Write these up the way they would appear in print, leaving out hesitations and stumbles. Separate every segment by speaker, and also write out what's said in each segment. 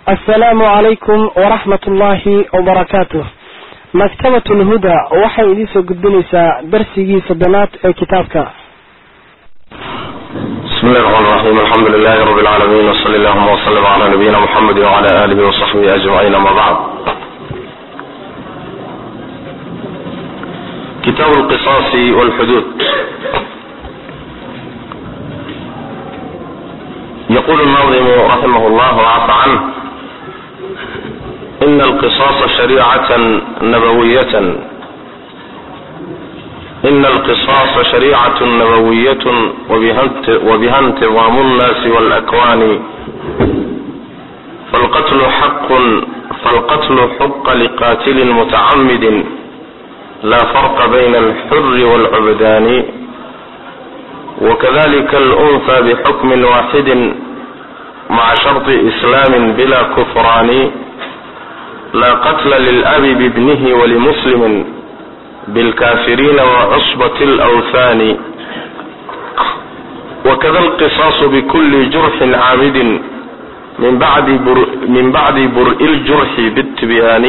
Speaker 1: السلام عليكم ورحمة الله وبركاته. مكتبة الهدى وحي إليسو قدنيسا درسي صدنات كتابك.
Speaker 2: بسم الله الرحمن الرحيم. الحمد لله رب العالمين، وصلى اللهم وسلم على نبينا محمد وعلى آله وصحبه أجمعين. ما بعد، كتاب القصاص والحدود. يقول الناظم رحمه الله وعفى عنه: إن القصاص شريعة نبوية، إن القصاص شريعة نبوية وبها انتظام الناس والأكوان، فالقتل حق لقاتل متعمد، لا فرق بين الحر والعبدان، وكذلك الأنثى بحكم واحد مع شرط إسلام بلا كفران، لا قتل للأب بابنه ولمسلم بالكافرين وعصبة الأوثان، وكذا القصاص بكل جرح عامد من بعد برء الجرح بالتبيان.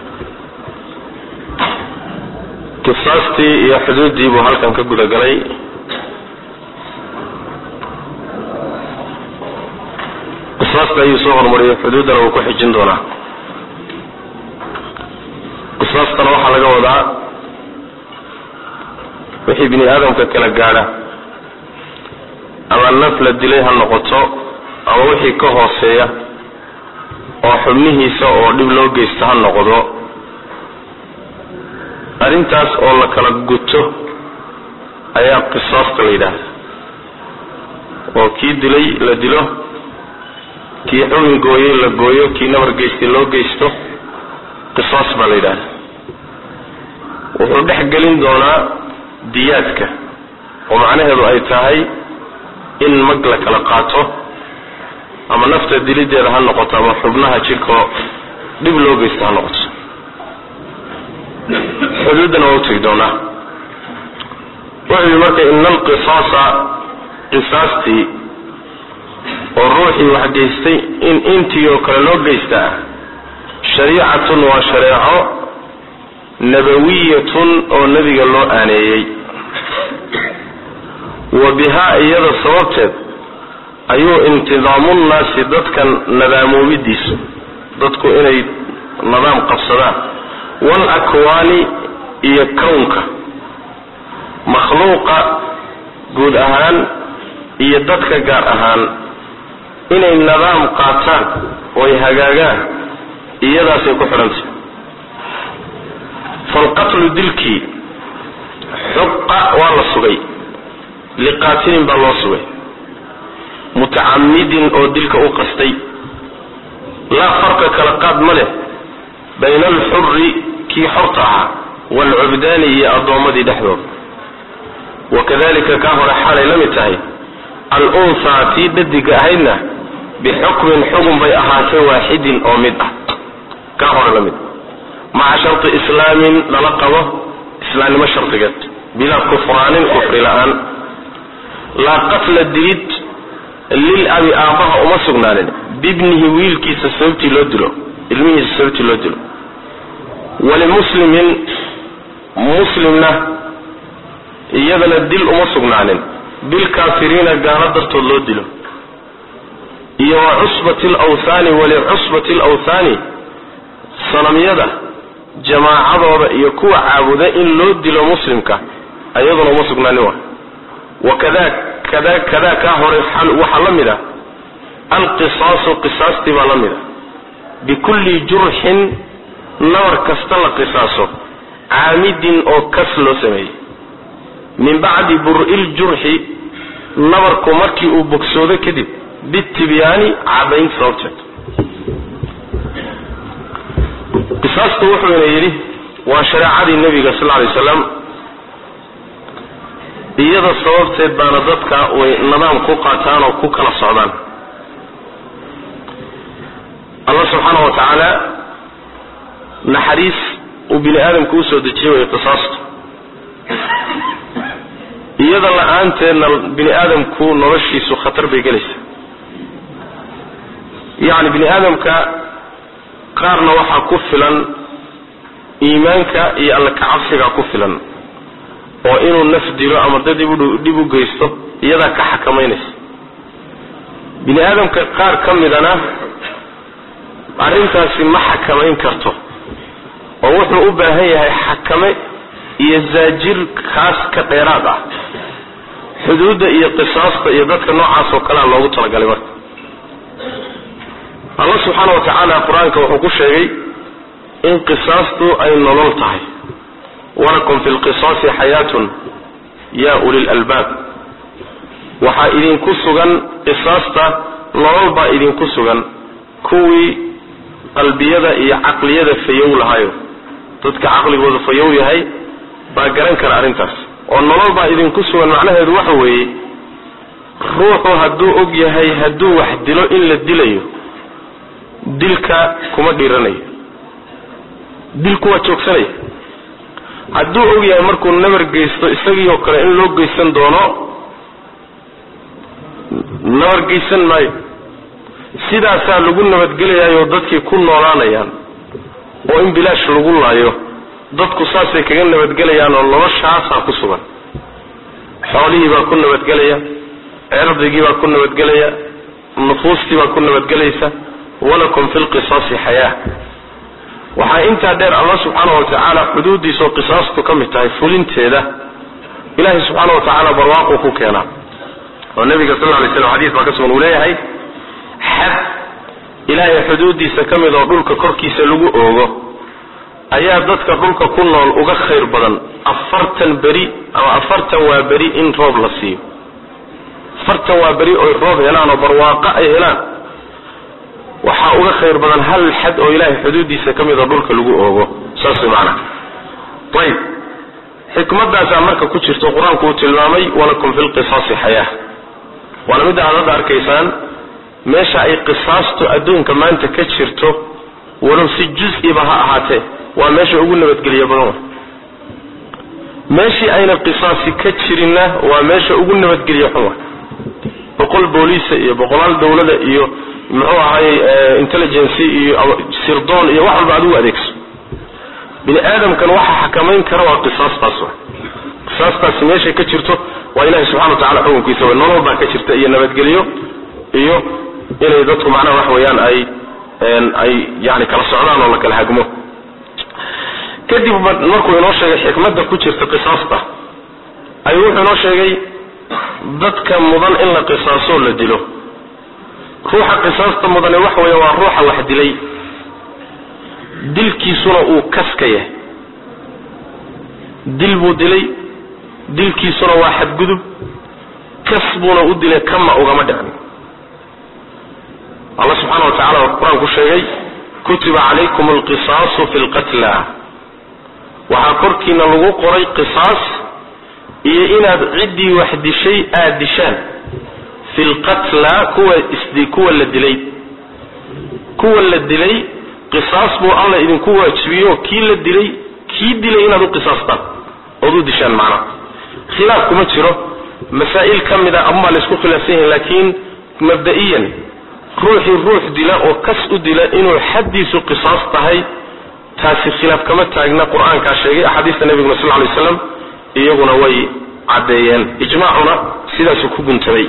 Speaker 2: قصاصتي يا حدودي بهل كان كقول قلي قصاصتي يصغر مريء حدود لو كحجن دونا. qisaastana waxaa laga wadaa wixii bini aadamka kala gaadha, ama naf la dilay ha noqoto ama wixii ka hooseeya oo xubnihiisa oo dhib loo geysta ha noqdo, arrintaas oo la kala guto ayaa qisaasta la yidhaahda. oo kii dilay la dilo, kii xubin gooyey la gooyo, kii nabar geystay loo geysto, qisaas baa la yidhaahda. wuxuu dhex gelin doonaa diyaadka, oo macnaheedu ay tahay in mag la kala qaato, ama nafta dilideeda ha noqoto ama xubnaha jirkoo dhib loo geysta ha noqoto. xuduudana waa u tegi doonaa. wuxuu marka ina alqisaasa, qisaastii oo ruuxii wax geystay in intii oo kale loo geystaa, shariicatun waa shareeco nabawiyatun oo nabiga loo aaneeyey, wa bihaa iyada sababteed ayuu intidaamunnaasi dadkan nadaamoobiddiisu, dadku inay nidaam qabsadaan, wal akwaani iyo kownka makhluuqa guud ahaan iyo dadka gaar ahaan inay nidaam qaataan ooy hagaagaan, iyadaasay ku xidhantay. falqatlu dilkii xuqa waa la sugay, liqaatilin baa loo sugay, mutacamidin oo dilka u qastay, laa farqa kala qaad ma leh bayna alxurri kii xorta ahaa waalcubdaani iyo addoommadii dhexdooda. wakadalika kaa hore xaalay la mid tahay al-unhaa tii dhadiga ahaydna bixukmin xugun bay ahaatay waaxidin oo mid ah, kaa hore la mid, maca sharti islaamin lala qabo islaamnimo shardigeed, bilaa kufraanin kufri la-aan. laa qatla dilid lilabi aabbaha uma sugnaanin bibnihi wiilkiisa sababtii loo dilo, ilmihiisa sababtii loo dilo, walimuslimin muslimna iyadana dil uma sugnaanin bilkaafiriina gaalo dartood loo dilo, iyo wa cusbati alawthaani walicusbati alawthaani sanamyada jamaacadooda iyo kuwa caabuda in loo dilo muslimka ayaduna uma sugnaanin wa. wakada kaa hore waxaa la mid ah alqisaasu, qisaastii baa la mid ah, bikulli jurxin nabar kasta la qisaaso, caamidin oo kas loo sameeyey, min bacdi bur'il jurxi nabarku markii uu bogsoodo kadib, bitibyaani cadayn sababteed. qisaastu wuxuu ina yidhi waa shareecadii nebiga sal alay wasalam, iyada sababteed baana dadka way nidaam ku qaataan oo ku kala socdaan. allah subxaana wa tacaala naxariis uu bini aadamku usoo dejiyey way qisaastu. iyada la-aanteedna bini aadamku noloshiisu khatar bay gelaysaa. yani bini aadamka qaarna waxaa ku filan iimaanka iyo alla ka cabsiga ku filan oo inuu naf dilo ama dad dib u geysto iyada ka xakamaynaysa bini aadamka qaar ka midana arrintaasi ma xakamayn karto oo wuxuu u baahan yahay xakame iyo zaajir kaas ka dheeraad ah xuduudda iyo qisaasta iyo dadka noocaas oo kale loogu talagalay marka Allah subhanahu wa ta'ala quraanka wuxuu ku sheegay in qisaastu ay nolol tahay walakum fil qisasi hayatun ya ulil albab waxa idin ku sugan qisaasta nolol baa idin ku sugan kuwii qalbiyada iyo aqliyada fayow lahayo dadka aqligooda fayow yahay baa garan kara arrintaas oo nolol baa idin ku sugan macnaheedu waxa weeye ruuxu hadduu og yahay hadduu wax dilo in la dilayo dilka kuma dhiiranayo dilku waa joogsanaya hadduu og yahay markuu nabar geysto isagii oo kale in loo geysan doono nabar geysan maayo sidaasaa lagu nabadgelayaayoo dadkii ku noolaanayaan oo in bilaash lagu laayo dadku saasay kaga nabadgelayaan oo noloshaasaa ku sugan xoolihii baa ku nabadgelaya cirdigii baa ku nabadgelaya nufuustii baa ku nabadgelaysa walakum fil qisasi hayaa waxaa intaa dheer Allah subhanahu wa ta'ala xuduudiisa oo qisaastu ka mid tahay fulinteeda ilaahay subhanahu wa ta'ala barwaaqo ku keena oo nabiga sallallahu alayhi wasallam xadiis baa ka sugan uu leeyahay had ilaahay xuduudiisa ka mid oo dhulka korkiisa lagu oogo ayaa dadka dhulka ku nool uga khayr badan 40 bari ama 40 waa bari in roob la siiyo 40 waa bari oo roob helaan oo barwaaqo ay helaan waxa uga khayr badan hal xad oo ilaahay xuduudiisa kamid ah dhulka lagu oogo saas macna tayib xikmadaas marka ku jirto quraanku uu tilmaamay walakum fil qisasi hayaa wala mid aad arkaysaan meesha ay qisaastu adduunka maanta ka jirto walow si juz'i ba ha ahaatee waa meesha ugu nabadgeliya badan meeshii ayna qisaasi ka jirinna waa meesha ugu nabadgeliya xuma boqol booliis iyo boqolaal dawladda iyo muxuu ahay intelligence iyo sirdoon iyo wax walba adigu adeegso bini aadamkan waxa xakamayn kara waa qisaastaas meesha ka jirto waa ilaahay subhanahu wa ta'ala xukunkiisa waa nolol baa ka jirta iyo nabadgeliyo iyo inay dadku macnaha wax weeyaan ay yani kala socdaan oo la kala hagmo kadib markuu inoo sheegay xikmadda ku jirta qisaasta ayuu wuxuu inoo sheegay dadka mudan in la qisaaso la dilo ruuxa qisaasta mudan wax weeye waa ruuxa wax dilay dilkiisuna uu kaskaya dil buu dilay dilkiisuna waa xadgudub kasbuna u dilay kama ugama dhicin Allah subhanahu wa ta'ala quraanku sheegay kutiba alaykumul qisasu fil qatla waxa korkiina lagu qoray qisaas iyo inaad cidii wax dishay aad dishaan fil qatla kuwa la dilay qisaas buu Allah idinku waajibiyo kii la dilay inaad u qisaastaan oo u dishaan macna khilaaf kuma jiro masaa'il kamida amma la isku khilaafsan yahay laakiin mabda'iyan ruux dila oo kas u dila inuu xadiisu qisaas tahay taasi khilaaf kama taagna quraanka sheegay ahadiista nabiga sallallahu alayhi wasallam iyaguna way cadeeyeen ijmaacuna sidaas ku guntabay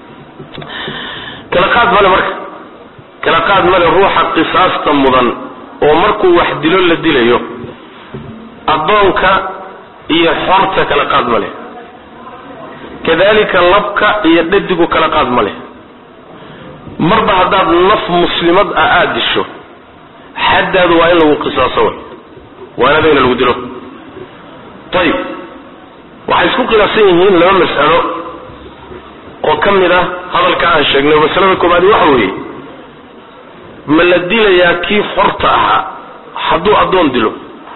Speaker 2: kala qaad male ruuxa qisaasta mudan oo markuu wax dilo la dilayo adoonka iyo xorta kala qaad male kadalika labka iyo dhadigu kala qaad male marba hadaad naf muslimad aad disho xadaadu waa in lagu qisaaso waana bayna lagu dilo tayib waxay isku khilaafsan yihiin laba mas'alo oo kamida hadalka aan sheegnay masalada koobaad waxa weeye ma la dilayaa kii xorta ahaa hadduu adoon dilo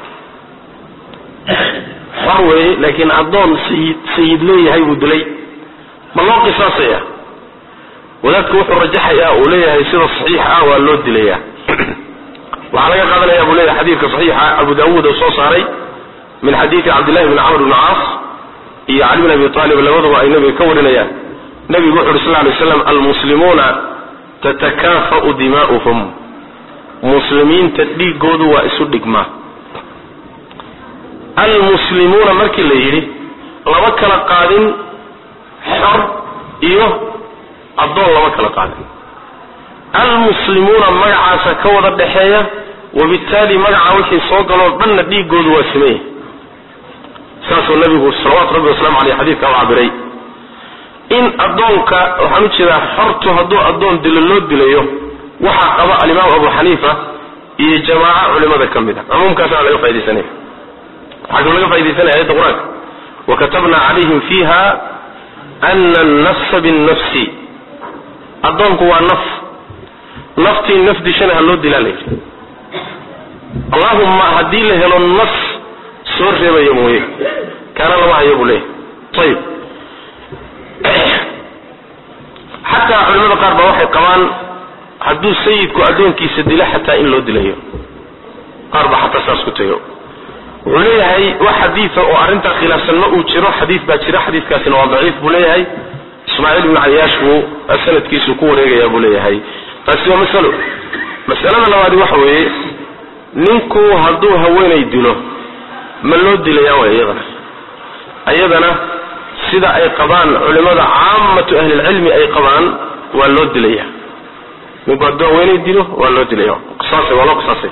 Speaker 2: xor weeye laakiin adoon sayid leeyahay buu dilay ma loo qisaasaya walaadku wuxuu rajaxayaa uu leeyahay sida saxiix ah waa loo dilayaa waxaa laga qaadanayaa buu leeyahay xadiidka saxiixa Abu Daawud oo soo saaray min xadiidka Abdullah ibn Amr ibn Aas iyo Ali ibn Abi Talib labaduba ay nabiga ka warinayaan nabigu wuxuu sallallahu alayhi wasallam al-muslimuna tatakafa'u dima'uhum muslimiinta dhiigoodu waa isu dhigmaa. almuslimuuna markii la yidhi lama kala qaadin xor iyo addoon lama kala qaadin. almuslimuuna magacaasa ka wada dhexeeya, wabittaali magaca wixii soo galoo dhanna dhiigoodu waa sameeyey. saasuu nabigu salawaatu rabbi wasalaamu caleyh xadiidka u cabiray. in addoonka waxaan u jeedaa xortu hadduu addoon dilo loo dilayo waxaa qaba alimaam abu xaniifa iyo jamaaca culimada ka mid a. cumuumkaasana laga faa'idaysanaya. waxaa kaloo laga faa'idaysanaya ayadda qur-aanka wakatabna calayhim fiiha ana annafsa binnafsi. addoonku waa naf, naftii naf dishana ha loo dilaa la yidhi. allahumma haddii la helo naf soo reebaya mooye kaana lama hayo buu leeyahay. ayib xataa culimada qaar baa waxay qabaan hadduu sayidku addoonkiisa dilo xataa in loo dilayo. qaar baa xataa saas ku tago. wuxuu leeyahay wax xadiida oo arrintaa khilaafsan ma uu jiro. xadiid baa jira, xadiidkaasina waa daciif buu leeyahay. ismaaciil ibnu cayaash buu sanadkiisu ku wareegayaa buu leeyahay. taasi waa masalo. masalada labaadi waxa weeye ninku hadduu haweenay dilo ma loo dilayaa way iyadana sida ay qabaan culimada caamatu ahlilcilmi ay qabaan waa loo dilaya. ninku hadduu haweenay dilo waa loo dilaya, qisaas waa loo qisaasay.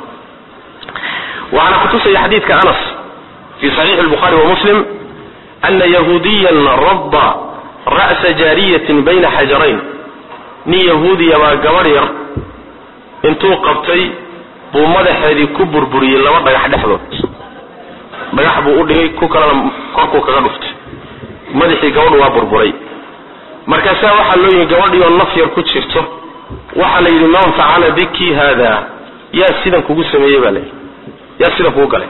Speaker 2: waxaana kutusaya xadiidka anas fi saxiix albukhaari wa muslim ana yahuudiyan radda ra'sa jaariyatin bayna xajarayn. nin yahuudiya baa gabadh yar intuu qabtay buu madaxeedii ku burburiyey laba dhagax dhexdood. dhagax buu u dhigay, ku kalena korkuu kaga dhuftay. madaxii gabadhu waa burburay. markaasaa waxaa loo yidhi gabadhiioo naf yar ku jirto waxaa la yidhi man facala biki haada, yaa sidan kugu sameeyey baa layidhi, yaa sidan kugu galay.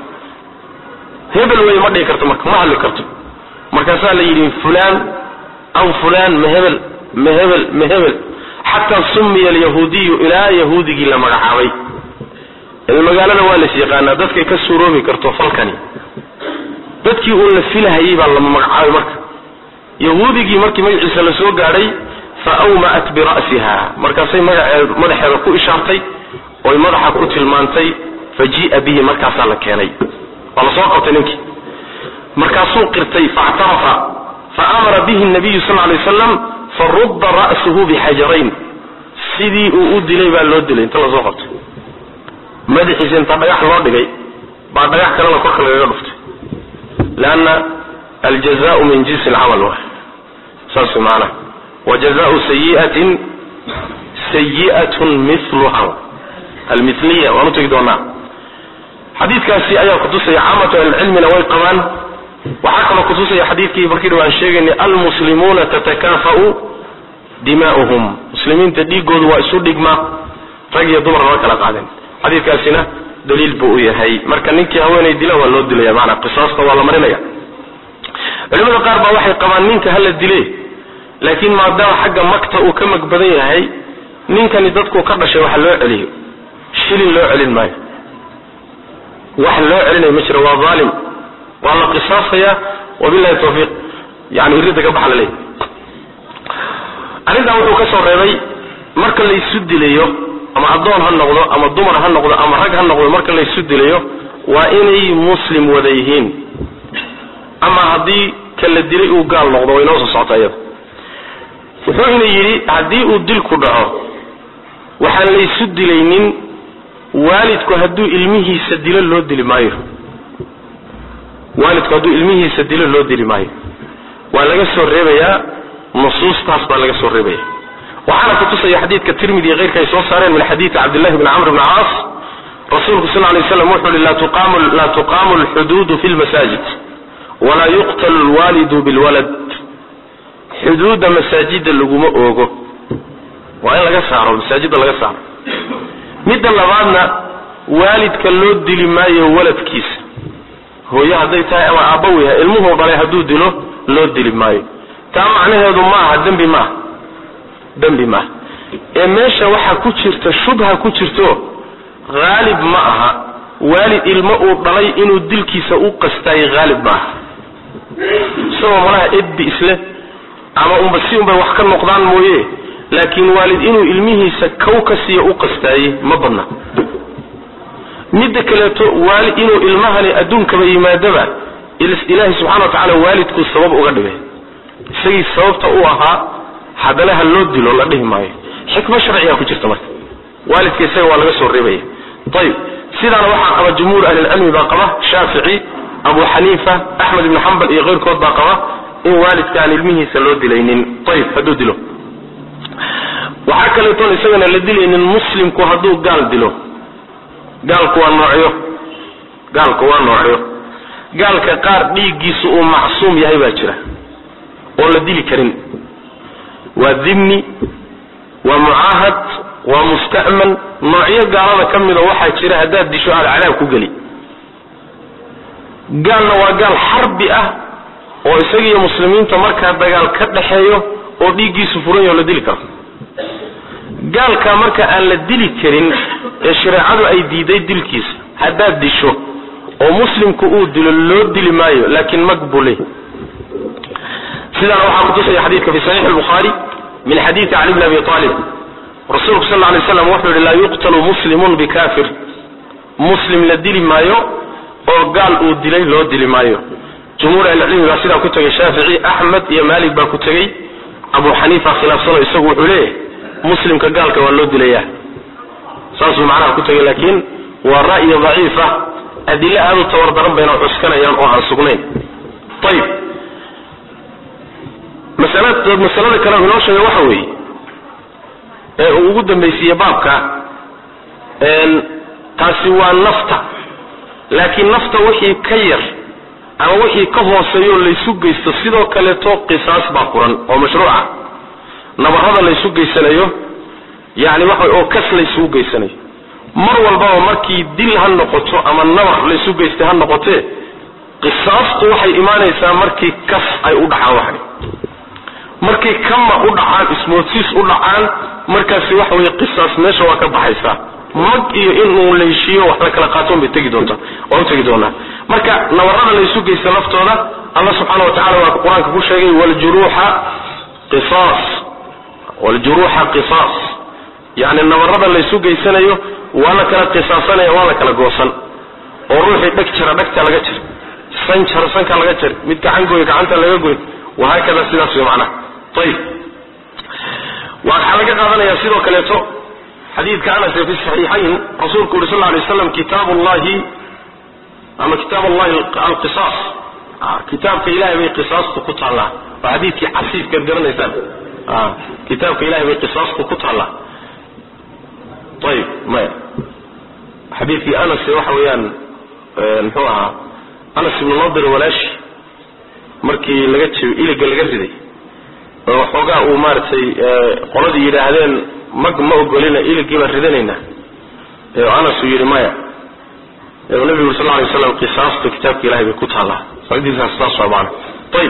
Speaker 2: hebel wey ma dhihi karto, marka ma hadli karto. markaasaa la yidhi fulaan aw fulaan, ma hebel ma hebel ma hebel, xataa sumiya alyahuudiyu ilaa yahuudigii la magacaabay. magaalada waa las yaqaanaa dadkay ka suuroobi karto falkani. dadkii uu la filahayay baa lama magacaabay. marka yahuudigii markii magaciisa la soo gaadhay fa awma'at bira'siha, markaasay madaxeeda ku ishaartay oy madaxa ku tilmaantay. fajii'a bihi, markaasaa la keenay, waa la soo qabtay ninkii. markaasuu qirtay faactarafa faamara bihi nabiyu sal alay wasalam farudda ra'suhu bixajarayn. sidii uu u dilay baa loo dilay inta lasoo qabtay. madaxiisa inta dhagax loo dhigay baa dhagax kalena korka lagaga dhuftay. lanna aljazaau min jinsi alcamal wa saas maana wajazaau sayi'atin sayi'atun miluha almithliya. waanu tegi doonaa. xadiidkaasi ayaa kutusaya caamatu ahlilcilmina way qabaan. waxaa kaloo kutusaya xadiidkii markii dhawaan sheegaynay almuslimuuna tatakafa'u dimaa'uhum. muslimiinta dhiigoodu waa isu dhigmaa, rag iyo dumar lama kala qaadin. xadiidkaasina daliil buu u yahay. marka ninkii haweenay dila waa loo dilaya, maanaa qisaasta waa la marinaya. culimada qaar baa waxay qabaan ninka hala dile, laakiin maadaama xagga magta uu ka mag badan yahay ninkani dadku ka dhashay waxa loo celiyo, shilin loo celin maayo. wax loo celinayo ma jiro, waa dhaalim, waa la qisaasaya. wabillahi tawfiiq. yani irida ka baxa la leeyahay. arrintan wuxuu ka soo reebay marka la isu dilayo ama addoon ha noqdo ama dumar ha noqdo ama rag ha noqdo, marka la isu dilayo waa inay muslim wada yihiin. ama haddii kala dilay uu gaal noqdo way noo soo socota iyada. wuxuu ina yidhi haddii uu dilku dhaco waxaan la isu dilaynin waalidku hadduu ilmihiisa dilo loo dili maayo. waalidku hadduu ilmihiisa dilo loo dili maayo. waa laga soo reebayaa, nusuustaas baa laga soo reebaya. waxaana kutusaya xadiidka tirmidi iyo keyrka ay soo saareen min xadiidi cabdillahi bni camr bni caas. rasuulku sal lay slam wuxuu hi laa tuqaamu alxuduudu fi lmasaajid walaa yuqtalu alwaalidu bilwalad. xuduudda masaajida laguma oogo, waa in laga saaro, masaajidda laga saaro. midda labaadna waalidka loo dili maayo waladkiisa. hooyo hadday tahay ama aabbaw yahay, ilmuhu dhalay hadduu dilo loo dili maayo. taa macnaheedu maaha dembi maaha, dembi maaha. ee meesha waxaa ku jirta shubha ku jirto, haalib ma aha waalid ilmo uu dhalay inuu dilkiisa u qastaayay, haalib maaha. isagoo malaha edbi isle ama unba si unbay wax ka noqdaan mooye, laakiin waalid inuu ilmihiisa kow ka siiyo u qastaayey ma badna. midda kaleeto waali inuu ilmahani adduunkaba yimaadaba ilaahi subxaana wa tacaala waalidku sabab uga dhigay isagii sababta u ahaa haddana ha loo dilo la dhihi maayo xikmo sharciga ku jirta marka waalidka isaga waa laga soo reebaya ayib sidaana waxaa qaba jumhuur ahlilcilmi baa qaba shaafici abu xaniifa axmed ibn xambal iyo keyrkood baa qaba in waalidka aan ilmihiisa loo dilaynin ayib hadduu dilo waxaa kaleetoon isagana la dilaynin muslimku hadduu gaal dilo gaalku waa noocyo gaalka qaar dhiiggiisu uu macsuum yahay baa jira oo la dili karin waa dhimmi waa mucaahad waa musta'man noocyo gaalada ka mida waxaa jira haddaad disho aad cadaab ku geli gaalna waa gaal xarbi ah oo isagiiyo muslimiinta markaa dagaal ka dhaxeeyo oo dhiiggiisu furan yaho la dili karo gaalka marka aan la dili karin ee shareecadu ay diiday dilkiisa haddaad disho oo muslimku uu dilo loo dili maayo laakiin maqbule sidana waxaa kutusaya xadiidka fi saxiix al-bukhari min xadiidi cali bn abi talib rasuulku sal lla alay slam wuxuu yihi laa yuqtalu muslimun bikafir muslim la dili maayo oo gaal uu dilay loo dili maayo jumhuur ahlicilmi baa sidaa ku tegay shaafici axmed iyo maalik baa ku tegey abu xaniifa khilaafsano isagu wuxuu leeyahay muslimka gaalka waa loo dilaya saasuu macnaha ku tegay laakiin waa ra'yi daciifa adilo aad u tabardaran bayna cuskanayaan oo aan sugnayn ayib masalada kale inoo sheegay waxa weeye ee uu ugu dambaysiiye baabka taasi waa nafta laakiin nafta wixii ka yar ama wixii ka hooseeyo laysu geysto sidoo kaleeto qisaas baa furan oo mashruuca nabarada laysu geysanayo yani waxa oo kas laysu geysanayo mar walba markii dil ha noqoto ama nabar laysu geystay ha noqotee qisaastu waxay imaanaysaa markii kas ay u dhacaan waxay markii kama u dhacaan ismoodsiis u dhacaan markaasi waxa weeye qisaas meesha waa ka baxaysaa mag iyo inuu leeshiyo wax la kala qaato bay tagi doontaa waa u tagi doonaa marka nabarada laysu geysta laftooda Allah subhanahu wa ta'ala waa quraanka ku sheegay wal juruha qisas yani nabarada laysu geysanayo waa la kala qisaasanaya waa la kala goosan oo ruuxii dhagta laga jiro sanka laga jiro mid gacanta laga gooy waxa kala sidaas macna طيب waxa laga qaadanaya sidoo kale to xadiidka Anas fi sahihayn rasuulku sallallahu alayhi wasallam kitaabullahi ama kitaabullahi al-qisas kitaabka ilaahay bay qisaasku ku taala waa xadiidkii xasiifka garanaysan kitaabka ilaahay bay qisaasku ku taala طيب ما حديثي أنس وحويان نحوها أنس بن نضر ولاش مركي لقيت إلى قلقردي وحوقا ومارتي قردي إلى هذين ما أقولنا إلى قبل ردنينا أنس يرمايا النبي صلى الله عليه وسلم قصاص كتاب إلهي بكتها الله فقدي الأساس طبعا طيب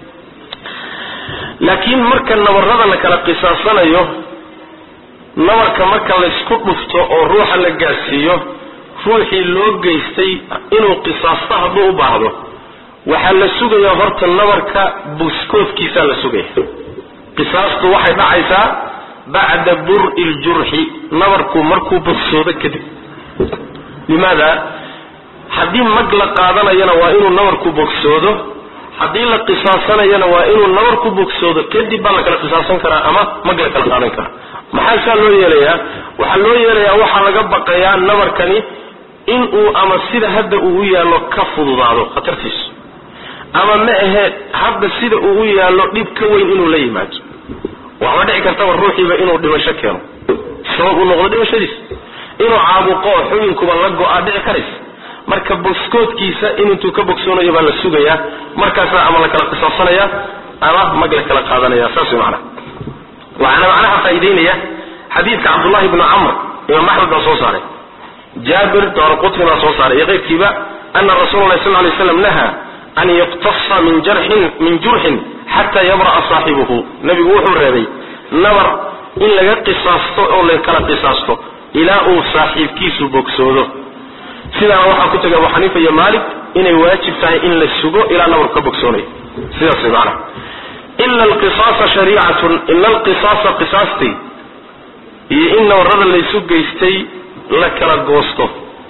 Speaker 2: لكن مركا نورنا لك قصاصنا يوه nabarka marka la isku dhufto oo ruuxa la gaarsiiyo ruuxii loo geystay inuu qisaasto hadduu u baahdo waxa la sugayaa horta nabarka buskoodkiisa la sugayaa qisaastu waxay dhacaysaa bacda bur'il jurhi nabarku markuu bogsoodo kadib limaada haddii mag la qaadanayana waa inuu nabarku bogsoodo haddii la qisaasanayana waa inuu nabarku bogsoodo kadib baa la kala qisaasan karaa ama mag la kala qaadan karaa maxaa loo yeelayaa waxa laga baqayaa nabarkani in uu ama sida hadda uu yaalo ka fududaado khatartiis ama ma ahe hadda sida uu yaalo dhib ka weyn inuu la yimaado waxa dhici karta ruuxiiba inuu dhimasho keeno sabab uu noqdo dhimashadiis inuu caabuqo xubinkuba la go'aa dhici karis marka boskoodkiisa inuu ka bogsoonayo baa la sugayaa markaas ama la kala qisaasanaya ama mag la kala qaadanaya saas macna وعلى معناها فايدينية حديث عبد الله بن عمرو إمام أحمد صوصاري جابر دارقطني صوصاري يغير كيبا أن رسول الله صلى الله عليه وسلم نهى أن يقتص من جرح حتى يبرأ صاحبه نبي وحو الربي نبر إلا يقصاصته أو لكلا قصاصته إلى أو صاحب كيس بوكسوده سيدا وحا كتب أبو حنيفة يا مالك إن يواجب فهي إن للسجو إلى نبر كبوكسوني سيدا سيبعنا إلا القصاص شريعة إلا القصاص قصاصتي إن ورد اللي سوق يستي لك رجوسته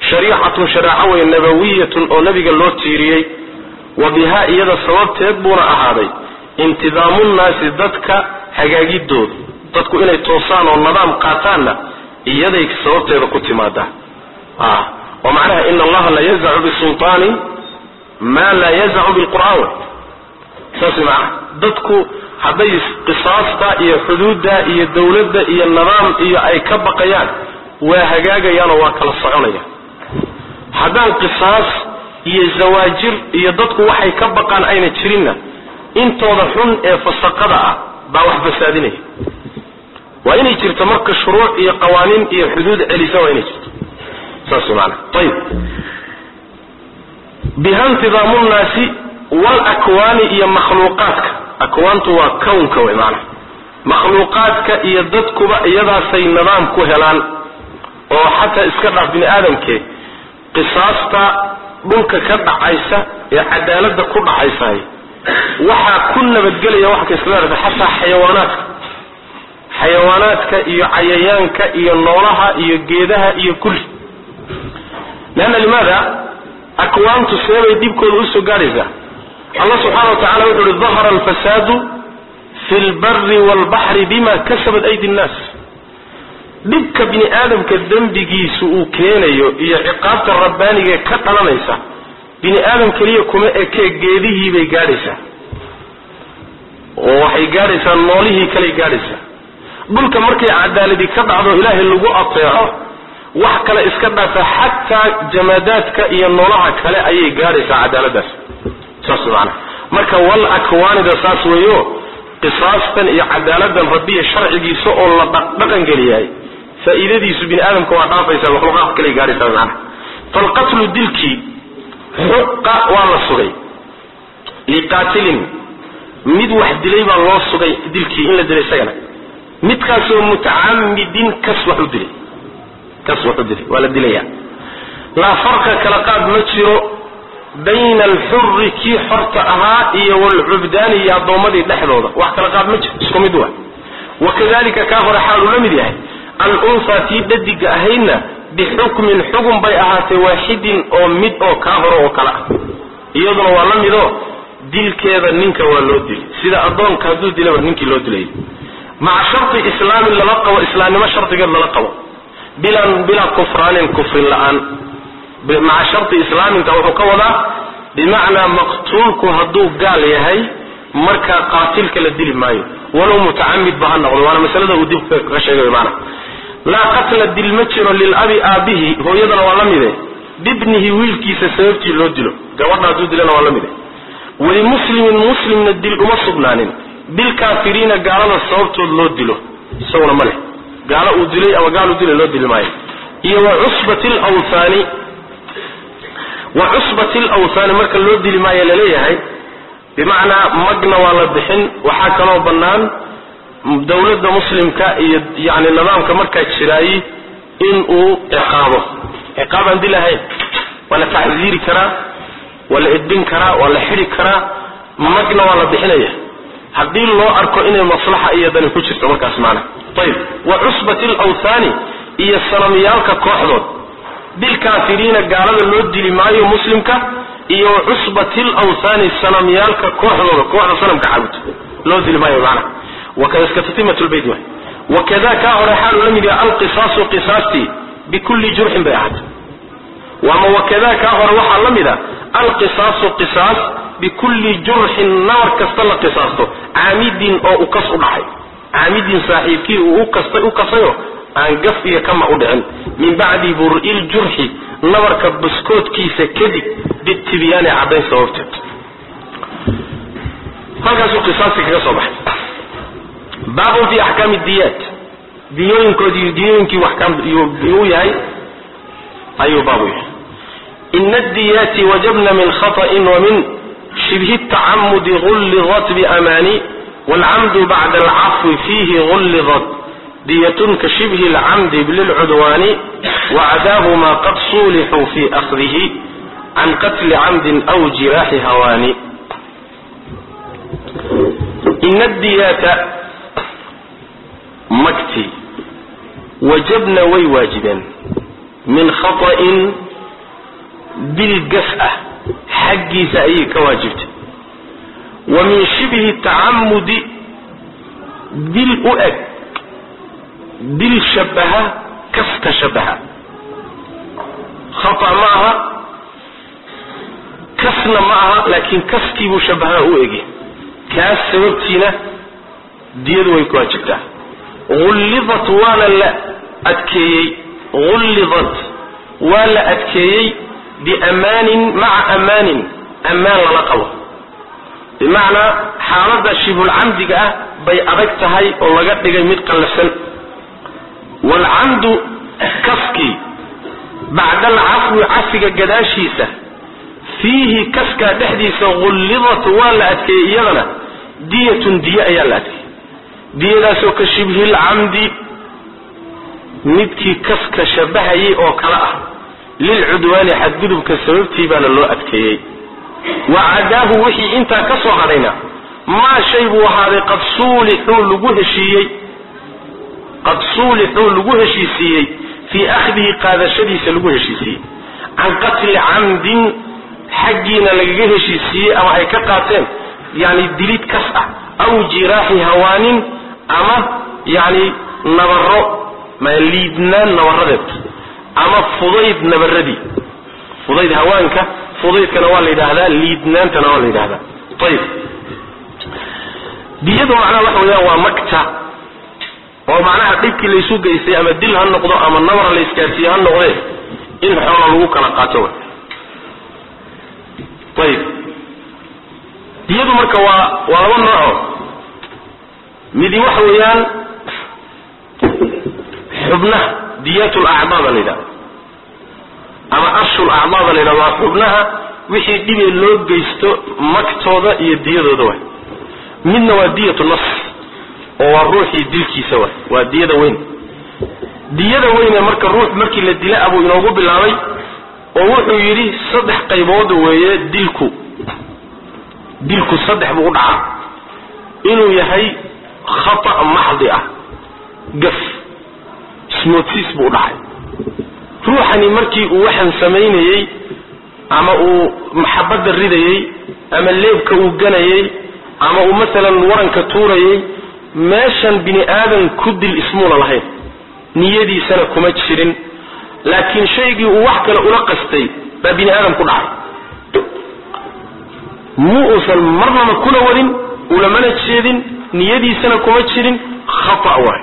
Speaker 2: shariicatun shariico way nabawiyatun oo nabiga loo tiiriyey wa bihaa iyada sababteed buuna ahaaday intidaamu nnaasi dadka hagaagidooda dadku inay toosaan oo nidaam qaataanna iyaday sababteeda ku timaadaa oo macnaha in allaha la yazacu bisultaani maa laa yazacu bilqur'aan saas macnaha dadku hadday qisaasta iyo xuduudda iyo dawladda iyo nidaam iyo ay ka baqayaan waa hagaagayaanoo waa kala soconayaan haddaan qisaas iyo zawaajir iyo dadku waxay ka baqaan ayna jirinna intooda xun ee fasaqada ah baa wax fasaadinaya waa inay jirto marka shuruuc iyo qawaaniin iyo xuduud celisa waa inay jirto saas macnaha ayib biha intidaamu nnaasi walakwaani iyo makhluuqaadka akwaantu waa kownka way macnaha makhluuqaadka iyo dadkuba iyadaasay nidaam ku helaan oo xataa iska dhaaf bini aadamkee qisaasta dhulka ka dhacaysa ee cadaaladda ku dhacaysahay waxaa ku nabadgelaya waxa kaisleedahay xataa xayawaanaadka iyo cayayaanka iyo noolaha iyo geedaha iyo kulli leanna limaada akwaantu seebay dhibkooda usoo gaadhaysaa allah subxaana wa tacala wuxu uhi dahara alfasaadu fi lbari waalbaxri bima kasabat aydi nnaas dhibka bini aadamka dembigiisu uu keenayo iyo ciqaabta rabbaanigae ka dhalanaysa bini aadam keliya kuma ekee geedihii bay gaadhaysaa oo waxay gaadhaysaa noolihii kaley gaadhaysaa dhulka markay cadaaladi ka dhacdo ilaahay lagu ateeco wax kale iska dhaafa xataa jamaadaadka iyo noolaha kale ayay gaadhaysaa cadaaladaas saas macana marka wal akwaanida saas weeyo qisaastan iyo cadaaladan rabbiya sharcigiisa oo la dhaqan geliyahay faa'iidadiisu bini aadamka waa dhaafaysaa makhluuqaad kale gaadhaysaa macana falqatlu dilkii xuqa waa la sugay liqaatilin mid wax dilay baa loo sugay dilkii in la dilay isagana midkaasoo mutacamidin kas wax u dilay waa la dilaya laa farqa kala qaad ma jiro bayna alxurri kii xorta ahaa iyo walcubdaani iyo addoommadii dhexdooda wax kala qaad ma jiro isku mid waa wakadalika kaa hore xaaluu la mid yahay al-unhaa tii dhadiga ahaydna bixukmin xugun bay ahaatay waaxidin oo mid oo kaa hore oo kale ah iyaduna waa la midoo dilkeeda ninka waa loo dilay sida addoonka hadduu dilaba ninkii loo dilay maca sharti islaamin lala qabo islaamnimo shardigeed lala qabo bilaa kufraanin kufrin la-aan maca sharti islaaminka wuxuu ka wadaa bimacnaa maqtuulku hadduu gaal yahay markaa qaatilka la dili maayo walow mutacamid ba ha noqdo waana masalada uu dib kaga sheegay maana laa qatla dil ma jiro lilabi aabihi hooyadana waa la mide bibnihi wiilkiisa sababtii loo dilo gabadha hadduu dilana waa la mide walimuslimin muslimna dil uma sugnaanin bilkaafiriina gaalada sababtood loo dilo isaguna ma leh gaalo uu dilay ama gaal uu dilay loo dili maayo iyo wa cusbati lawthaani marka loo dili maayo laleeyahay bimacnaa magna waa la bixin waxaa kaloo bannaan dawladda muslimka iyo yani nidaamka markaa jiraayi in uu ciqaabo ciqaab aan dil ahayn waa la tacziiri karaa waa la edbin karaa waa la xidhi karaa magna waa la bixinaya haddii loo arko inay maslaxa iyo dani ku jirto markaas maana ayib wa cusbati lawthaani iyo sanamyaalka kooxdood bilkaafiriina gaalada loo dili maayo muslimka iyo wa cusbati lawthaani sanamyaalka kooxdooda kooxda sanamka caabudo loo dili maayo macna wakada iska tatimat lbayt waay wakada kaa hore xaalu la mid yahay alqisaasu qisaastii bikulli jurxin bay ahaatay wama wakada kaa hore waxaa la mid a alqisaasu qisaas bikulli jurxin nabar kasta la qisaasto caamidin oo u kas u dhacay caamidin saaxiibkii uu u kasayo aan gaf iyo kama u dhicin min bacdi bur'il jurxi nabarka baskoodkiisa kadib bitibyaani caddayn sababteed halkaasuu qisaastii kaga soo baxay baabun fi axkaami diyaat diyooyinkoodii diyooyinkii uu yahay ayuu baabu yahay ina adiyaati wajabna min khaطa'in wamin shibhi الtacamudi gullidat biamaani wاlcamdu bacda alcafwi fiihi gullidat diyatun ka shibhi اlcamdi lilcudwaani wacadaahu ma qad suulixuu fi akhdihi can qatli camdin aw jiraaxi hawaani ina diyaata magti wajabna way waajibeen min khaطa'in dil gas'ah xaggiisa ayay ka waajibtay wa min shibhi ta'ammudi dil u eg dil shabaha kaska shabaha khata maaha kasna maaha laakiin kaskii buu shabaha u egi kaas sababtiina diyadu way ku waajibtaa غلظت ولا لا أتكيي غلظت ولا أتكيي بأمان مع أمان أمان لقوة بمعنى حالة شبه العمد بي أبكتهاي ولقد لقى مدقا لسن والعمد كسكي بعد العفو عفق قداشيسة فيه كسكا تحديثة غلظت ولا أتكيي يغنى دية يالاتي diyadaasoo ka shibhil camdi midkii kaska shabahayay oo kala ah lilcudwaani xadgudubka sababtii baana loo adkeeyey wacadaahu wixii intaa ka soo hadhayna maa shay buu ahaaday qad suulixuu lagu heshiisiiyey fii akhdihi qaadashadiisa lagu heshiisiiyey can qatli camdin xaggiina lagaga heshiisiiyey ama ay ka qaateen yani dilid kas ah aw jiraaxi hawaanin ama yani nabaro ma liidnaan nabaradeed ama fudayd nabaradii fudayd hawaanka fudaydkana waa la yidhaahdaa liidnaantana waa la yidhaahdaa ayib diyadu macnaha waxa weeyaan waa makta oo macnaha dhibkii laysu geystay ama dil ha noqdo ama nabar la iskaasiye ha noqdee in xoola lagu kala qaato ayib diyadu marka waa laba nooco midi waxa weeyaan xubnaha diyatul a'dada la yiraahdo ama ashul a'dada la yiraahdo waa xubnaha wixii dhibay loo geysto maktooda iyo diyadooda way midna waa diyatul nafs oo waa ruuxii dilkiisa waa diyada weyn marka ruux markii la dila abu inoogu bilaabay oo wuxuu yiri saddex qaybood weeye dilku saddex buu dhacaa inuu yahay khata maxdi ah gaf smoothis buu dhacay ruuxani markii uu waxan sameeyay ama uu maxabada ridayay ama leebka uu ganayay ama uu midalan waranka tuurayay meeshan bini aadan ku dil ismuuna lahayn niyadiisana kuma jirin laakiin shaygii uu wax kale ula qastay baa bini aadan ku dhacay muusan marnaba kula warin ulamana jeedin niyadiisana kuma jirin khata waa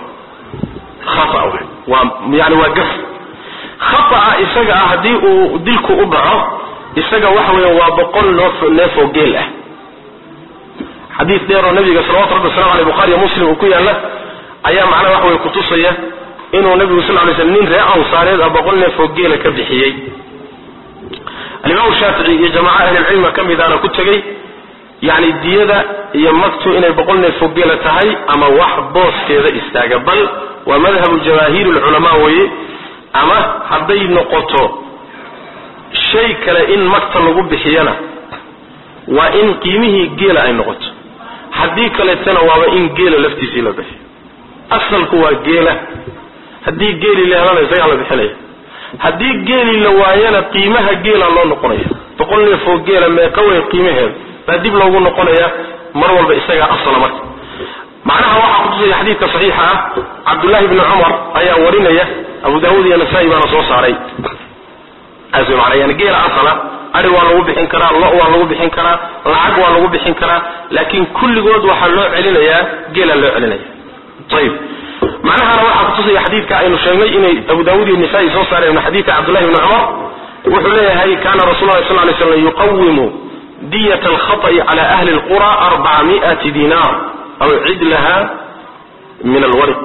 Speaker 2: yani waa gaf khata isaga hadii uu dilku u dhaco isaga waxa weeye waa 100 neef oo geel ah hadith dheer oo nabiga sallallahu alayhi wasallam bukhari muslim ku yaala ayaa macna waxa weeye ku tusaya inuu nabiga sallallahu alayhi wasallam nin reer ansaareed 100 neef oo geel ka bixiyay الإمام الشافعي يا جماعة أهل العلم كم إذا أنا كنت جاي يعني الديادة يمكتو إن بقولنا فوقيلة هاي أما واحد بوس كذا استقبل ومذهب الجماهير العلماء وي أما هذي نقطة شيء كلا إن مكتل لغب بحيانا وإن قيمه جيل أي نقطة هذي كلا تنا وإن جيل لفتي سيلا به أصل هو جيلة هذي جيل اللي أنا زي على بحليه haddii geeli la waayana qiimaha geela loo noqonaya boqolna foo geela ma qaway qiimaheeda baa dib loogu noqonaya mar walba isaga asal marka macnaha waxa ku tusay xadiidka saxiixa ah Abdullah ibn Umar ayaa warinaya Abu Daawud iyo Nasa'i baa soo saaray asal macnaha yani geela asala ari waa lagu bixin karaa lo waa lagu bixin karaa lacag waa lagu bixin karaa laakiin kulligood waxa loo celinayaa geela loo celinaya طيب معناها رواه قصصي حديث كأنه شيء إن أبو داود النسائي صار من حديث عبد الله بن عمر وحليه هي كان رسول الله صلى الله عليه وسلم يقوم دية الخطأ على أهل القرى 400 دينار أو عدلها من الورق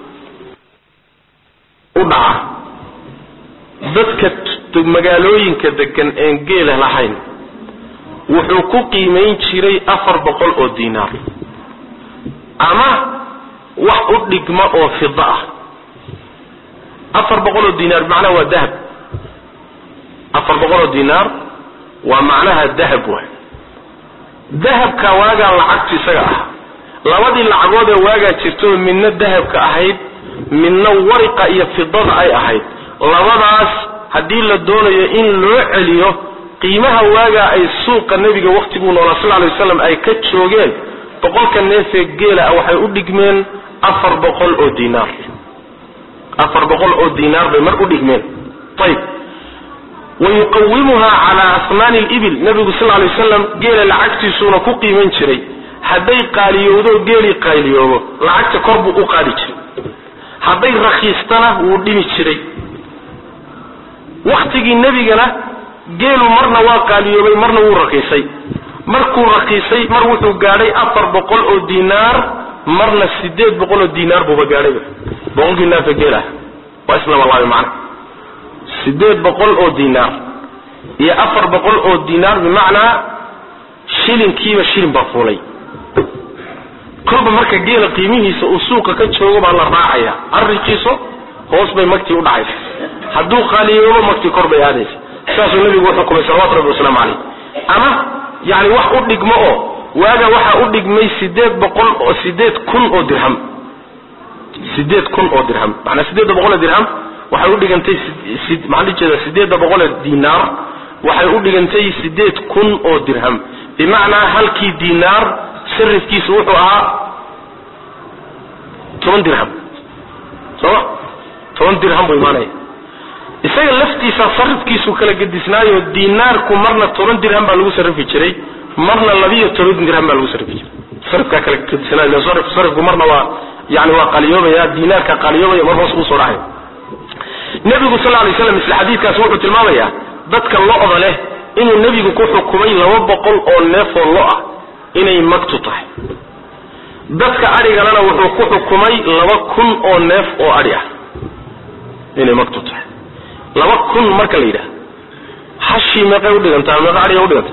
Speaker 2: أضع ذكت مجالوين كذكن إنجيله لحين وحقوقي من شري أفر بقول أو دينار أما wax u dhigma oo fida ah 400 dinar macna waa dahab 400 dinar waa macnaha dahab waa dahabka waaga lacagti isaga ah labadii lacagood ee waaga jirto midna dahabka ahayd midna wariqa iyo fidada ay ahayd labadaas haddii la doonayo in loo celiyo qiimaha waagaa ay suuqa nebiga waqtiguu noolaa sal alay wasalam ay ka joogeen 100 neefee geela waxay u dhigmeen 400 oo diinaar 400 oo diinaar bay mar u dhigmeen طيب ويقومها على أثمان الإبل نبي صلى الله عليه وسلم قيل لعكتي سونا كوكي من شري هدي قاليودو قيلي قاليودو لعكت كربو أقالي شري هدي رخيصتنا وديني شري وقتي النبي قال قيلوا مرنا وقاليودو مرنا ورقيسي مركو رقيسي مروحو قالي 400 أو دينار مرنا 800 دينار بوبا قالي بقول لنا في قيله واسلام الله معنا 800 oo diinaar iyo 400 oo diinaar bimaana shilinkiiba shilin baa fuulay kolba marka geela qiimihiisa uu suuqa ka joogo baa la raacaya arriqiiso hoos bay magti u dhacaysa hadduu qaaliyo magti kor bay aadaysa saasuu nabigu wuxuu ku sallallahu alayhi wasallam ama yaani wax u dhigmo oo waaga waxa u dhigmay 800 oo 8000 oo dirham 8000 oo dirham macna 800 dirham waxay u dhigantay macnaheedu 800 diinaar waxay u dhigantay 8000 oo dirham bimaana halkii diinaar sarifkiisu wuxuu ahaa 10 dirham soo 10 dirham buu imaanay isaga laftiisa sarifkiisu kala gadisnaayo diinaarku marna 10 dirham baa lagu sarifi jiray marna 12 dirham baa lagu sarifi jiray sarifka kala gadisnaayo sarifku marna waa yaani waa qaliyoobaya diinaarka qaliyoobaya marna soo soo dhahay nabigu sallallahu alayhi wasallam isla xadiidkaas wuxuu tilmaamayaa dadka lo'da leh inuu nabigu ku xukumay 200 oo neef oo lo' ah inay magtu tahay dadka arigalana wuxuu ku xukumay 2000 oo neef oo ari ah inay magtu tahay 2000 marka la yiraahdo hashi meeqa u dhigantaa meeqa ari u dhigantaa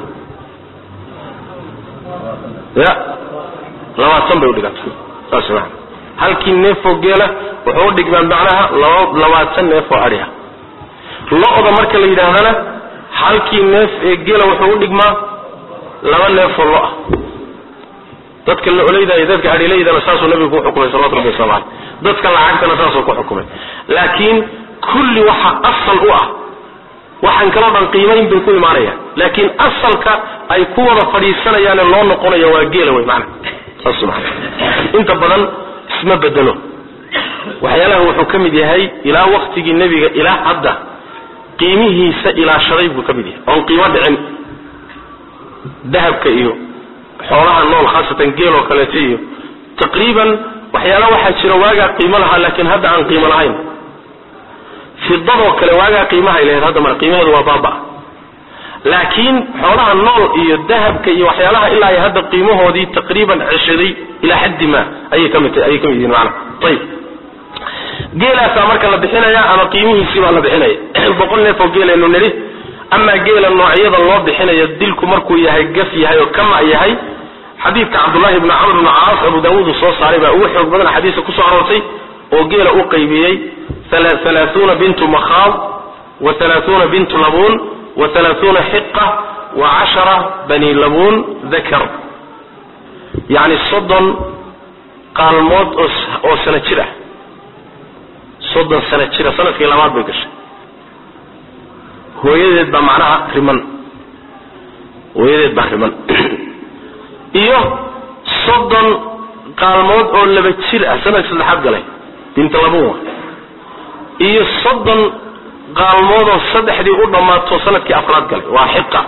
Speaker 2: ya 20 bay u dhigantaa taasina halkii neef oo geela wuxuu dhigmaan macnaha 20 neef oo ari ah lo'da marka la yiraahdana halkii neef ee geela wuxuu dhigmaa 2 neef oo lo' ah dadka la oleeyay dadka arileeyada saasoo nabigu ku xukumay sallallahu alayhi wasallam dadka lacagtana saasoo ku xukumay laakiin kulli waxa asal u ah waxan kala dhan qiimayn bay ku imaanayaan laakiin asalka ay ku wada fadhiisanayaan loo noqonayo waa geela way macna subhanahu inta badan isma bedelo waxyaalaha wuxuu kamid yahay ila waqtigii nabiga ila hadda qiimihiisa ila sharay buu kamid yahay oo qiimo dhicin dahabka iyo xoolaha nool khaasatan geelo kale tiyo taqriiban waxyaalaha waxa jira waaga qiimo laha laakiin hadda aan qiimo lahayn fidado kale waaga qiimaha ilaa hadda mar qiimaheedu waa baaba laakiin xoolaha nool iyo dahabka iyo waxyaalaha ilaa ay hadda qiimahoodii taqriiban 20 ila xad ma ay kamid yihiin macna طيب geela marka la bixinaya ama qiimihiisa baa la bixinaya 100 neef oo geela inuu niri ama geela noocyada loo bixinayo dilku markuu yahay gaf yahay oo kama yahay xadiidka Abdullah ibn Amr ibn Aas Abu Dawud soo saaray baa uu xoog badan xadiis ku soo aroortay oo geela uu qaybiyay 30 bint Makhab wa 30 bint Labun wa 30 hiqqa wa 10 bani Labun dhakar yani soddon qaalmood oo sana jira soddon sana jira sanadkii labaad bay gashay hooyadeed baa macnaha riman hooyadeed baa riman iyo soddon qaalmood oo laba jir ah sanadkii saddexaad galay binta Labun iyo soddon qaalmood oo saddexdii u dhamaato sanadkii afraad galay waa hiqqa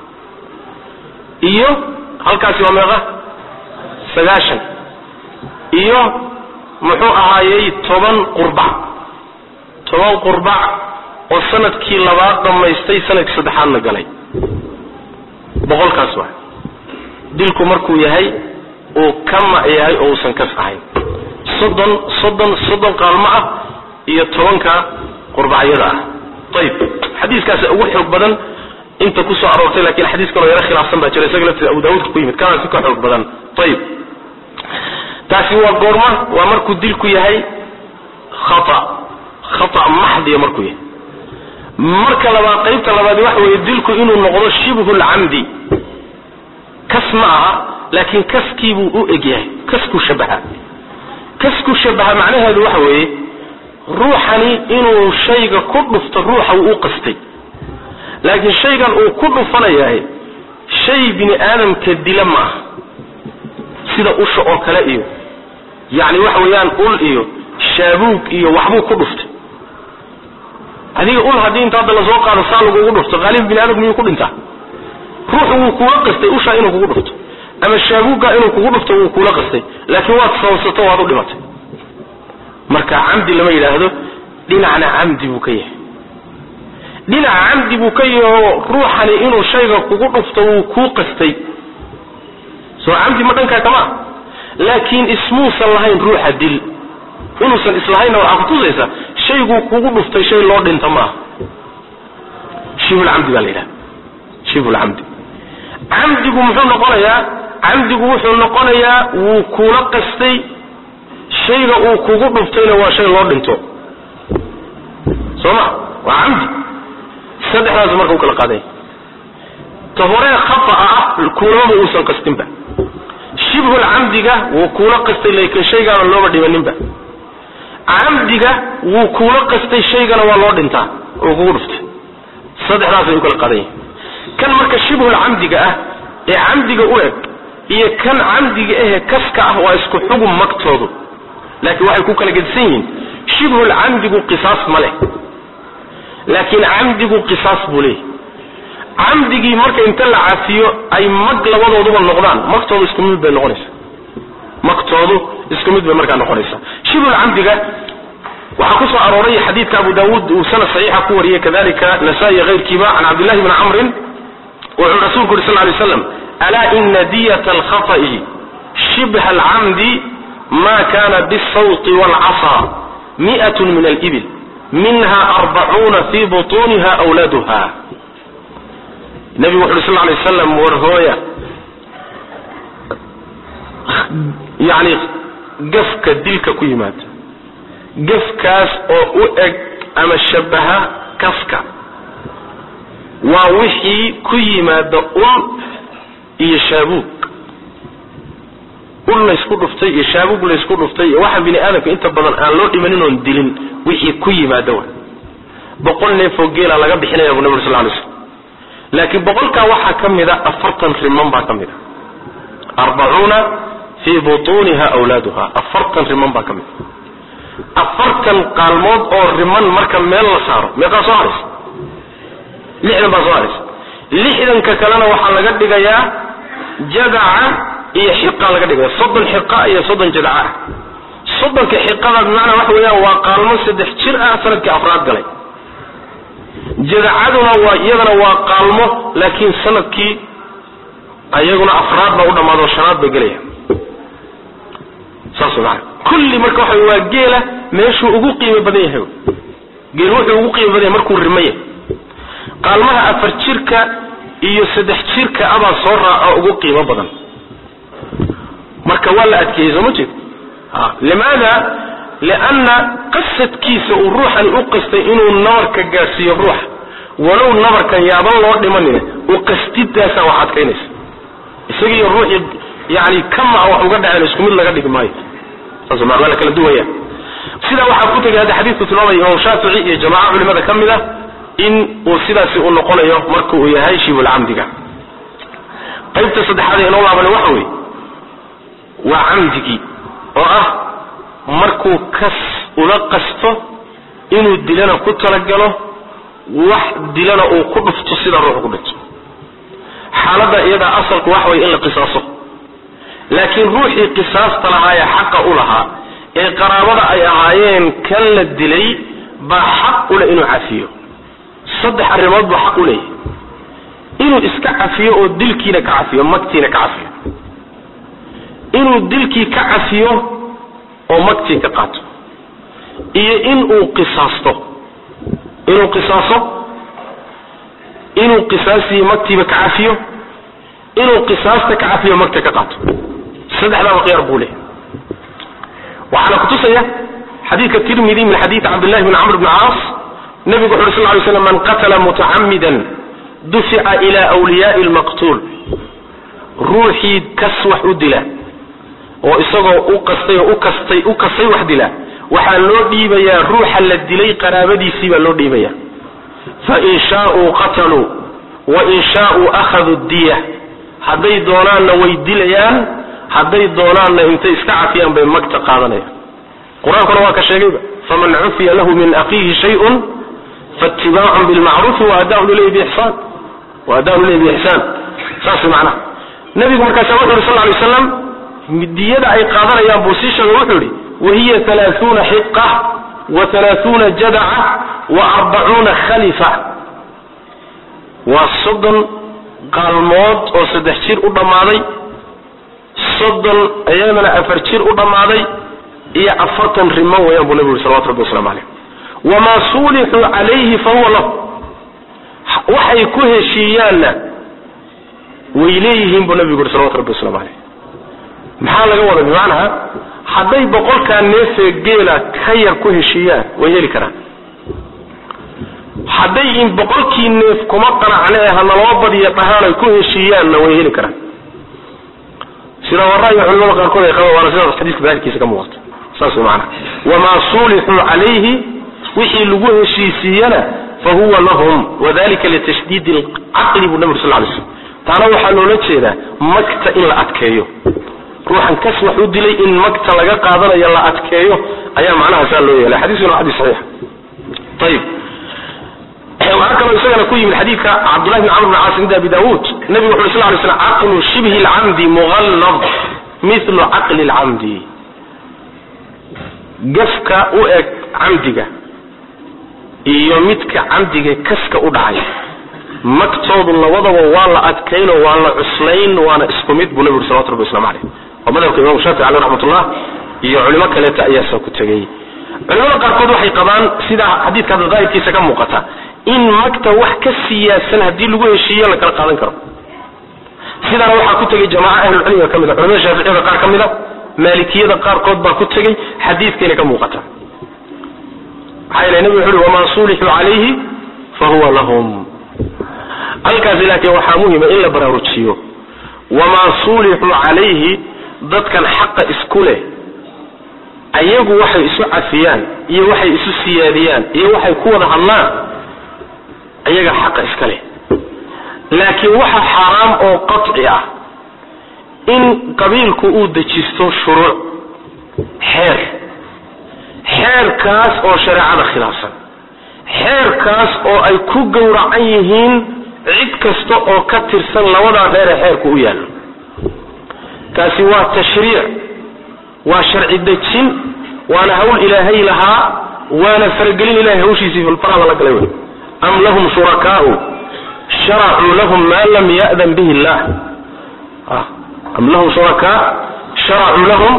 Speaker 2: iyo halkaasi waa meeqa 9 iyo muxuu ahaayay 10 qurba oo sanadkii labaad dhameystay sanadkii saddexaadna galay boqolkaas waa dilku markuu yahay oo kama yahay oo san ka saxay soddon qaalmo ah iyo 10ka qurbaciyada ah طيب xadiiskaas ugu xoog badan inta ku soo aroortay laakiin xadiiska loo yara khilaafsan baa jiray isaga Abu Dawud ku yimid kana si ka xoog badan طيب taasi waa goorma waa markuu dilku yahay khata mahdi markuu yahay marka laba qaybta labaad wax weey dilku inuu noqdo shibhul amdi kasma laakiin kaskiibu u egyahay kasku shabaha macnaheedu waxa weey ruuxani inuu shayga ku dhufto ruuxa uu qastay laakiin shaygan uu ku dhufanayahay shay bini aadamka dila ma sida usha oo kale iyo yani waxa weeyaan ul iyo shaabuug iyo waxbuu ku dhuftay adiga ul hadii inta la soo qaado saalugu ugu dhufto qalin bini aadamku uu ku dhintaa ruuxu uu ku qastay usha inuu kugu dhufto ama shaabuuga inuu kugu dhufto uu kula qastay laakiin waad sawsato waad u dhimatay marka camdi lama yiraahdo dhinacna camdi buu ka yahay dhinaca camdi buu ka yahay ruuxani inuu shayga kugu dhufto uu ku qastay soo camdi ma dhanka kama laakiin ismuusan lahayn ruuxa dil inuusan islahayn waxa ku tusaysa shaygu kugu dhuftay shay loo dhinta ma shibul camdi baa leeyahay shibul camdi camdigu muxuu noqonayaa camdigu wuxuu noqonayaa wuu kula qastay shayga uu kugu dhuftayna waa shay loo dhinto soma waa camdi saddexdaas markuu kala qaaday tahore khata kulama uusan qastinba shibhul camdiga wuu kula qastay laakiin shaygaana loo dhibaninba camdiga wuu kula qastay shaygana waa loo dhintaa oo kugu dhuftay saddexdaas ay kala qaaday kan marka shibhul camdiga ee camdiga u eg iyo kan camdiga kaska waa isku xugum magtoodu laakiin waxay ku kala gedsan yihiin shibhul camdigu qisaas ma leh laakiin camdigu qisaas buu leeyahay camdigii marka inta la cafiyo ay mag labadooduba noqdaan magtoodu isku mid bay noqonaysaa magtoodu isku mid bay markaa noqonaysaa shibhul camdiga waxa ku soo arooray xadiidka Abu Daawud uu sanad saxiixa ku wariyay kadalika Nasaa'i ghayrkiiba an Abdullah ibn Amr wa Rasuulku sallallahu alayhi wasallam ala inna diyat al-khata'i shibha al-'amdi ma kana bis-sawt wal-'asa 100 min al-ibil minha 40 fi butunha awladuha Nabi Muhammad sallallahu alayhi wasallam warhooya yani gafka dilka ku yimaada gafkaas oo u eg ama shabaha kaska waa wixii ku yimaada ul iyo shaabuug ul la isku dhuftay iyo shaabuug la isku dhuftay waxa bini aadamka inta badan aan loo dhimanin oo dilin wixii ku yimaada waa 100 neef oo geela laga bixinayo Nabi sallallahu alayhi wasallam laakiin 100ka waxa kamida 40 riman baa kamida 40 fi butunha awladuha 40 riman baa kamida 40 qalmood oo riman marka meel la saaro meeqa soo haris 60 baa soo haris 60 ka kalena waxa laga dhigayaa jadaca iyo xiqa laga dhigaya 30 xiqa iyo 30 jadaca 30 ka xiqada macna waxa weeyaan waa qalmo 3 jir sanadkii afraad galay jadacaduna waa iyadana waa qalmo laakiin sanadkii ayaguna afraad ba u dhamaado shanaad bay galaya saasuna kulli marka waxa waa geela meeshu ugu qiimo badan yahay geel wuxuu ugu qiimo badan markuu rimay qalmaha 4 jirka iyo 3 jirka aba soo raaca ugu qiimo badan marka wala adkayso ma jid limaada lianna qasadkiisa uu ruuxan u qastay inuu nabarka gaarsiyo ruux walow nabarkan yaaban loo dhimanin uu qastidaasa wax adkaynaysa isagii ruuxi yani kama wax uga dhacay isku mid laga dhigmay taasoo macna kala duwaya sida waxa ku tagay hada xadiisku tilmaamay oo Shaafici iyo jamaa culimada kamida in uu sidaasi u noqonayo markuu uu yahay shibul camdiga qaybta saddexaad ee loo laabay waxa weey waa camdigi oo markuu kas ula qasto inuu dilana ku talagalo wax dilana uu ku dhufto sida ruux ku dhinto xaalada iyada asalku wax way in la qisaaso laakiin ruuxii qisaasta lahaaya xaq u lahaa ee qaraabada ay ahaayeen kan la dilay ba xaq u leh inuu cafiyo saddex arrimood buu xaq u leeyahay inuu iska cafiyo oo dilkiina ka cafiyo magtiina ka cafiyo inuu dilkii ka cafiyo oo magtii ka qaato iyo inuu qisaasto inuu qisaasi magtiiba ka cafiyo inuu qisaasta ka cafiyo magta ka qaato saddexda waqiyar buu leeyahay وعلى كتسية حديث الترمذي من حديث عبد الله بن عمرو بن عاص النبي صلى الله عليه وسلم من قتل متعمدا دفع إلى أولياء المقتول روحي كسوح أدلا وإصغى أقصي وحدلا waxaa loo dhiibayaa ruuxa la dilay qaraabadiisii baa loo dhiibayaa fain shaauu qataluu wain shaauu akhaduu diya hadday doonaanna way dilayaan hadday doonaanna intay iska cafiyaan bay magta qaadanayaan qur-aankuna waa ka sheegayba faman cufiya lahu min aqiihi shayun faatibaacun bilmacruufi waadaau ilayhi biixsaan saas macnaha nabigu markaasa wuxu yhi sal lay waslam diyada ay qaadanayaan buu sii sheegay wuxuu yihi wahiya 30 xiqa wa30 jadaca wa40 khalifa waa 30 qaalmood oo 3 jir u dhammaaday 30 ayadana 4 jir u dhammaaday iyo 40 rimo weeyaan buu nabigu sallallahu alayhi wasallam alayhi wama sulihu alayhi fa huwa lahu waxay ku heshiiyaanna way leeyihiin buu nabigu sallallahu alayhi wasallam alayhi maxaa laga wada macnaha hadday boqolkaan neefee geela ka yar ku heshiiyaan way heli karaan hadday in boqolkii neef kuma qanacnee hanaloo badiyo dhahaan ay ku heshiiyaanna way heli karaan sida waraayo culimada qaarkood ay qabaan waana sida xadiiska baadkiisa ka muuqata saas macnaha wama sulihu alayhi wixii lagu heshiisiyana fahuwa lahum wadalika litashdid alaqli bu nabi sallallahu alayhi wasallam taana waxaa loola jeedaa magta in la adkeeyo ruuxan kas wax u dilay in magta laga qaadanayo la adkeeyo ayaa macnaha saa loo yeelay xadiiskuna xadiis saxiix طيب waxaa kaloo isagana ku yimid xadiidka Abdullah ibn Amr ibn As inda Abi Dawud nabigu wuxuu sallallahu alayhi wasallam aqlu shibhi al-amdi mughallad mithlu aqli al-amdi gafka u eg amdiga iyo midka amdiga kaska u dhacay magtoodu labadaba waa la adkayno waa la cuslayn waana isku mid buu nabigu sallallahu alayhi wasallam oo madhabka Imam Shafi'i alayhi rahmatullah iyo culimo kale ayaa soo ku tagay culimada qaarkood waxay qabaan sida xadiidka daahirkiisa ka muuqata in magta wax ka siyaasan hadii lagu heshiiyo la kala qaadan karo sidana waxa ku tagay jamaaca ahlul cilmi kamida culimada Shaafi'iyada qaar kamida maalikiyada qaarkood baa ku tagay xadiidkeena ka muuqata hayla nabi wuxuu wama sulihu alayhi fa huwa lahum halkaas laakiin waxa muhiim in la baraarujiyo wama sulihu alayhi dadkan xaq isku leh ayagu waxay isu cafiyaan iyo waxay isu siyaadiyaan iyo waxay ku wada hadlaan ayaga xaq iska leh laakiin waxa xaraam oo qat'i ah in qabiilku uu dajisto shuruuc xeerkaas oo shariicada khilaafsan xeerkaas oo ay ku gowracan yihiin cid kasta oo ka tirsan labada reer xeerku u yaalo kaasi waa tashriic waa sharci dajin waana hawl ilaahay lahaa waana fargelin ilaahay hawshiisii falfaraha la galay am lahum shurakaa'u shara'u lahum ma lam ya'dan bihi Allah am lahum shuraka' shara'u lahum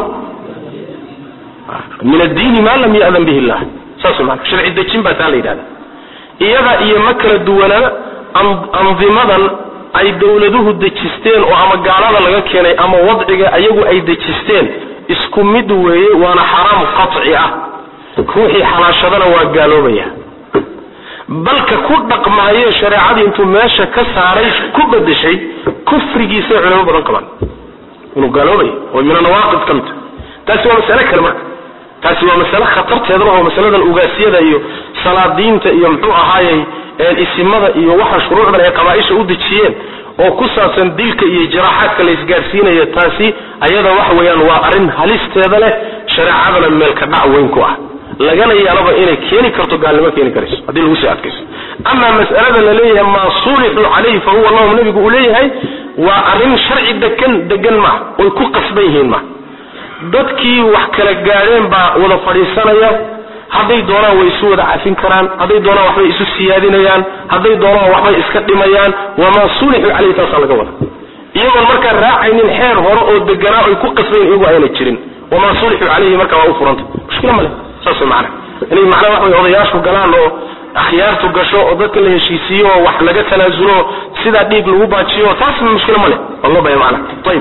Speaker 2: min ad-din ma lam ya'dan bihi Allah sasma sharci dajin ba taan leeyahay iyada iyo makala duwana anzimadan ay dawladuhu dajisteen oo ama gaalada laga keenay ama wadciga ayagu ay dajisteen isku mid weeye waana xaraam qat'i ah ruuxi xalaashadana waa gaaloobaya balka ku dhaqmaayo shariicada intuu meesha ka saaray ku badashay kufrigiisa culimo badan qaban inuu gaaloobay oo min nawaaqid kamta taasi waa mas'ala kale marka taasi waa mas'ala khatarteeda oo mas'aladan ugaasiyada iyo salaadiinta iyo muxuu ahaayay isimada iyo waxa shuruucda ay qabaa'isha u dajiyeen oo ku saabsan dilka iyo jaraxaadka la isgaarsiinayo taasi ayada wax weeyaan waa arin halisteeda leh shariicadana meel ka dhac weyn ku ah lagana yaabo inay keeni karto gaalnimo keeni karayso hadii lagu sii adkayso ama mas'alada la leeyahay ma sulihu alayhi fa huwa Allah nabigu u leeyahay waa arin sharci degan ma oo ku qasbayeen ma dadkii wax kala gaareen baa wada fadhiisanaya hadday doonaan way isu wada cafin karaan hadday doonaan waxbay isu siyaadinayaan hadday doonaan waxbay iska dhimayaan wama sulihu alayhi taasa laga wada iyagoo marka raacaynin xeer hore oo deganaa ay ku qasbayeen iyagu ayna jirin wama sulihu alayhi marka waa u furanta mushkil ma leh saasoo macna inay macna wax way odayaashu galaan oo akhyaartu gasho oo dadka la heshiisiyo wax laga tanaazulo sida dhiig lagu baajiyo taas mushkil ma leh wallah bay macna tayib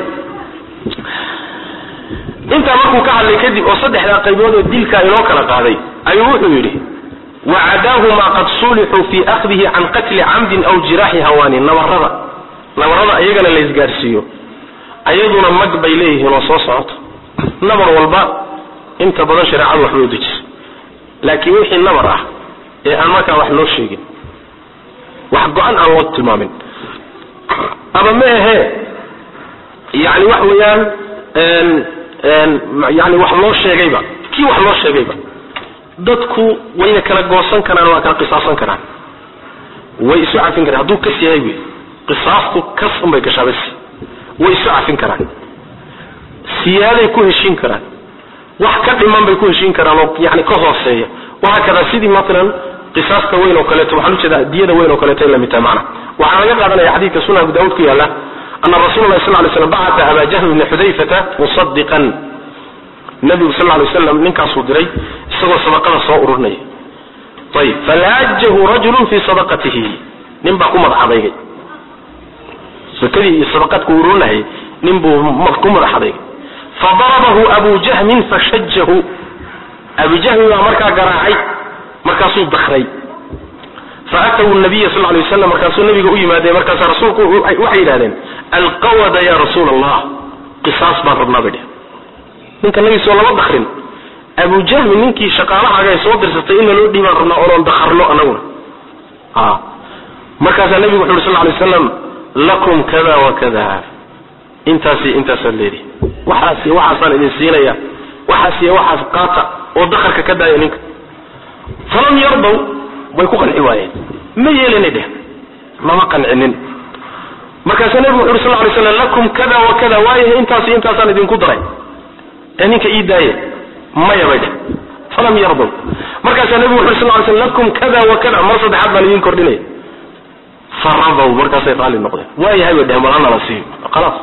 Speaker 2: inta markuu ka hadlay kadib oo saddexda qaybood ee dilka inoo kala qaaday ayuu wuxuu yiri wa'adahu ma qad sulihu fi akhdhihi an qatl 'amd aw jirahi hawani nabarada ayagana la isgaarsiyo ayaduna mag bay leeyihiin oo soo socoto nabar walba inta badan shariicadu wax loo dejiyo laakiin wixii nabar ah ee aan markaa wax loo sheegin wax go'an aan loo tilmaamin ama ma ahe yani wax weeyaan yani wax loo sheegayba kii wax loo sheegayba dadku wayna kala goosan karaan waa kala qisaasan karaan way isu cafin karaan hadduu kas yahay wey qisaastu kas unbay gashaa bas way isu cafin karaan siyaaday ku heshiin karaan wax ka dhiman bay ku heshiin karaan oo yani ka hooseeya waxa kada sidii mathalan qisaasta weyn oo kale waxaan u jeedaa diyada weyn oo kale la mid tahay macna waxaan laga qaadanaya xadiidka sunan Abu Daawud ku yaala anna rasuulullaahi sallallahu alayhi wasallam ba'atha Aba Jahl ibn Hudayfah musaddiqan nabi sallallahu alayhi wasallam ninkaas uu diray isagoo sadaqada soo ururinay طيب فلاجه رجل في صدقته نبا كما حديقي سكدي صدقتك ورونها نبو كما حديقي فضربه ابو جهم فشجه ابو جهم مركا غراعي مركاسو بخري فاتوا النبي صلى الله عليه وسلم مركاسو النبي او يماده مركاس رسولك waxay yiraahdeen alqawada ya rasuul allah qisas ba rabna bidi ninka nabi sallallahu alayhi wasallam Abu Jahl ninkii shaqaalaha ay soo dirsatay in loo dhiibaan rabna oo aan dakharno anaguna markaas nabi wuxuu sallallahu alayhi wasallam lakum kada wa kada intaasi leeri waxaas idin siinaya waxaas qaata oo dakharka ka daaya ninka falam yardaw way ku qanci waayeen ma yeelanay ma qancinin markaas nabi wuxuu sallallahu alayhi wasallam lakum kada wa kada waaye intaas idin ku daray ninka ii daayay ما يبدا فلم يرضوا مركز النبي صلى الله عليه وسلم لكم كذا وكذا مرصد حد بان ينكر دينه فرضوا مركز قال النقطه واي هي ده مرنا نصيب خلاص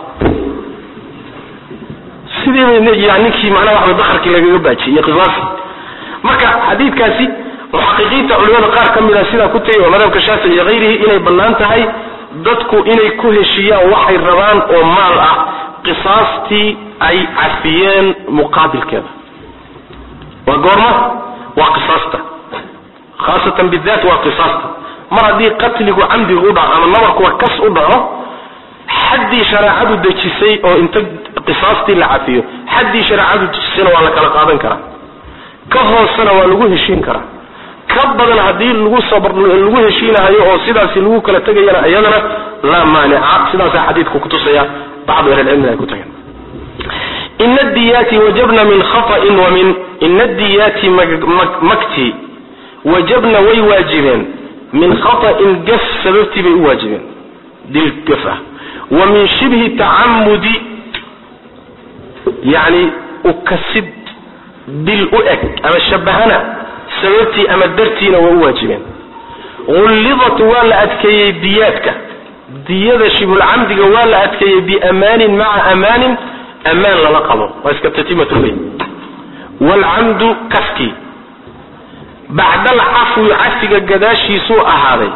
Speaker 2: سيدي يعني كي معناه واحد دخرك laga baaji iyo qisaas marka xadiidkaasi muhaqiqiinta culimada qaar kamida sida ku tahay madhabka Shaafici iyo qeyrihi inay banaan tahay dadku inay ku heshiyaan waxay rabaan oo maal ah qisaastii ay afiyeen muqaabilkeeda وقرمه وقصاصته خاصة بالذات وقصاصته مرضي قتله عمدي وضع أما النورك وكس وضعه حدي شرعه دجسي أو انت قصاصتي لعافيه حدي شرعه دجسي ولا كلا قادن كرا كهو سنة ولغو هشين كرا كبدن هدي لغو صبر لغو هشين هاي أو سيداسي لغو كلا تغينا أيضنا لا مانع سيداسي حديثك كتوسيا بعض أهل العلم لا كتوسيا إن الديات وجبنا من خطأ ومن إن الديات مكتي وجبنا ويواجبين من خطأ قف سببتي بيواجبين دي القفة ومن شبه تعمد يعني أكسد بالأؤك أما الشبهنا سببتي أما الدرتين وواجبين غلظت ولا أتكي دياتك ديادة شبه العمد ولا أتكي بأمان مع أمان أمان للقبه واسكتتيمة البيت والعمد كسكي بعد العفو عفق القداشي سوء هذا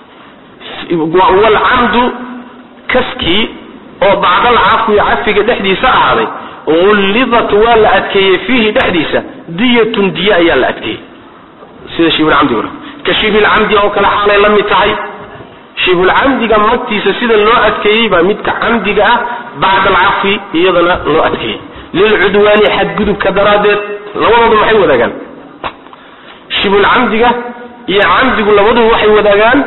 Speaker 2: والعمد كسكي وبعد العفو عفق دحديسة هذا غلظت ولا أتكي فيه دحديسة دية دياء لا أتكي سيدا شيب العمد يقول كشيب العمد أو كالحالة لم يتعي شيب العمد قمتي سيدا لو أتكي بمتك عمد بعد العفو يضنا لو أتكي للعدوان حد قدب كدرادت لوضو محي وداقان شبه العمدقة يا عمدق لوضو وحي وداقان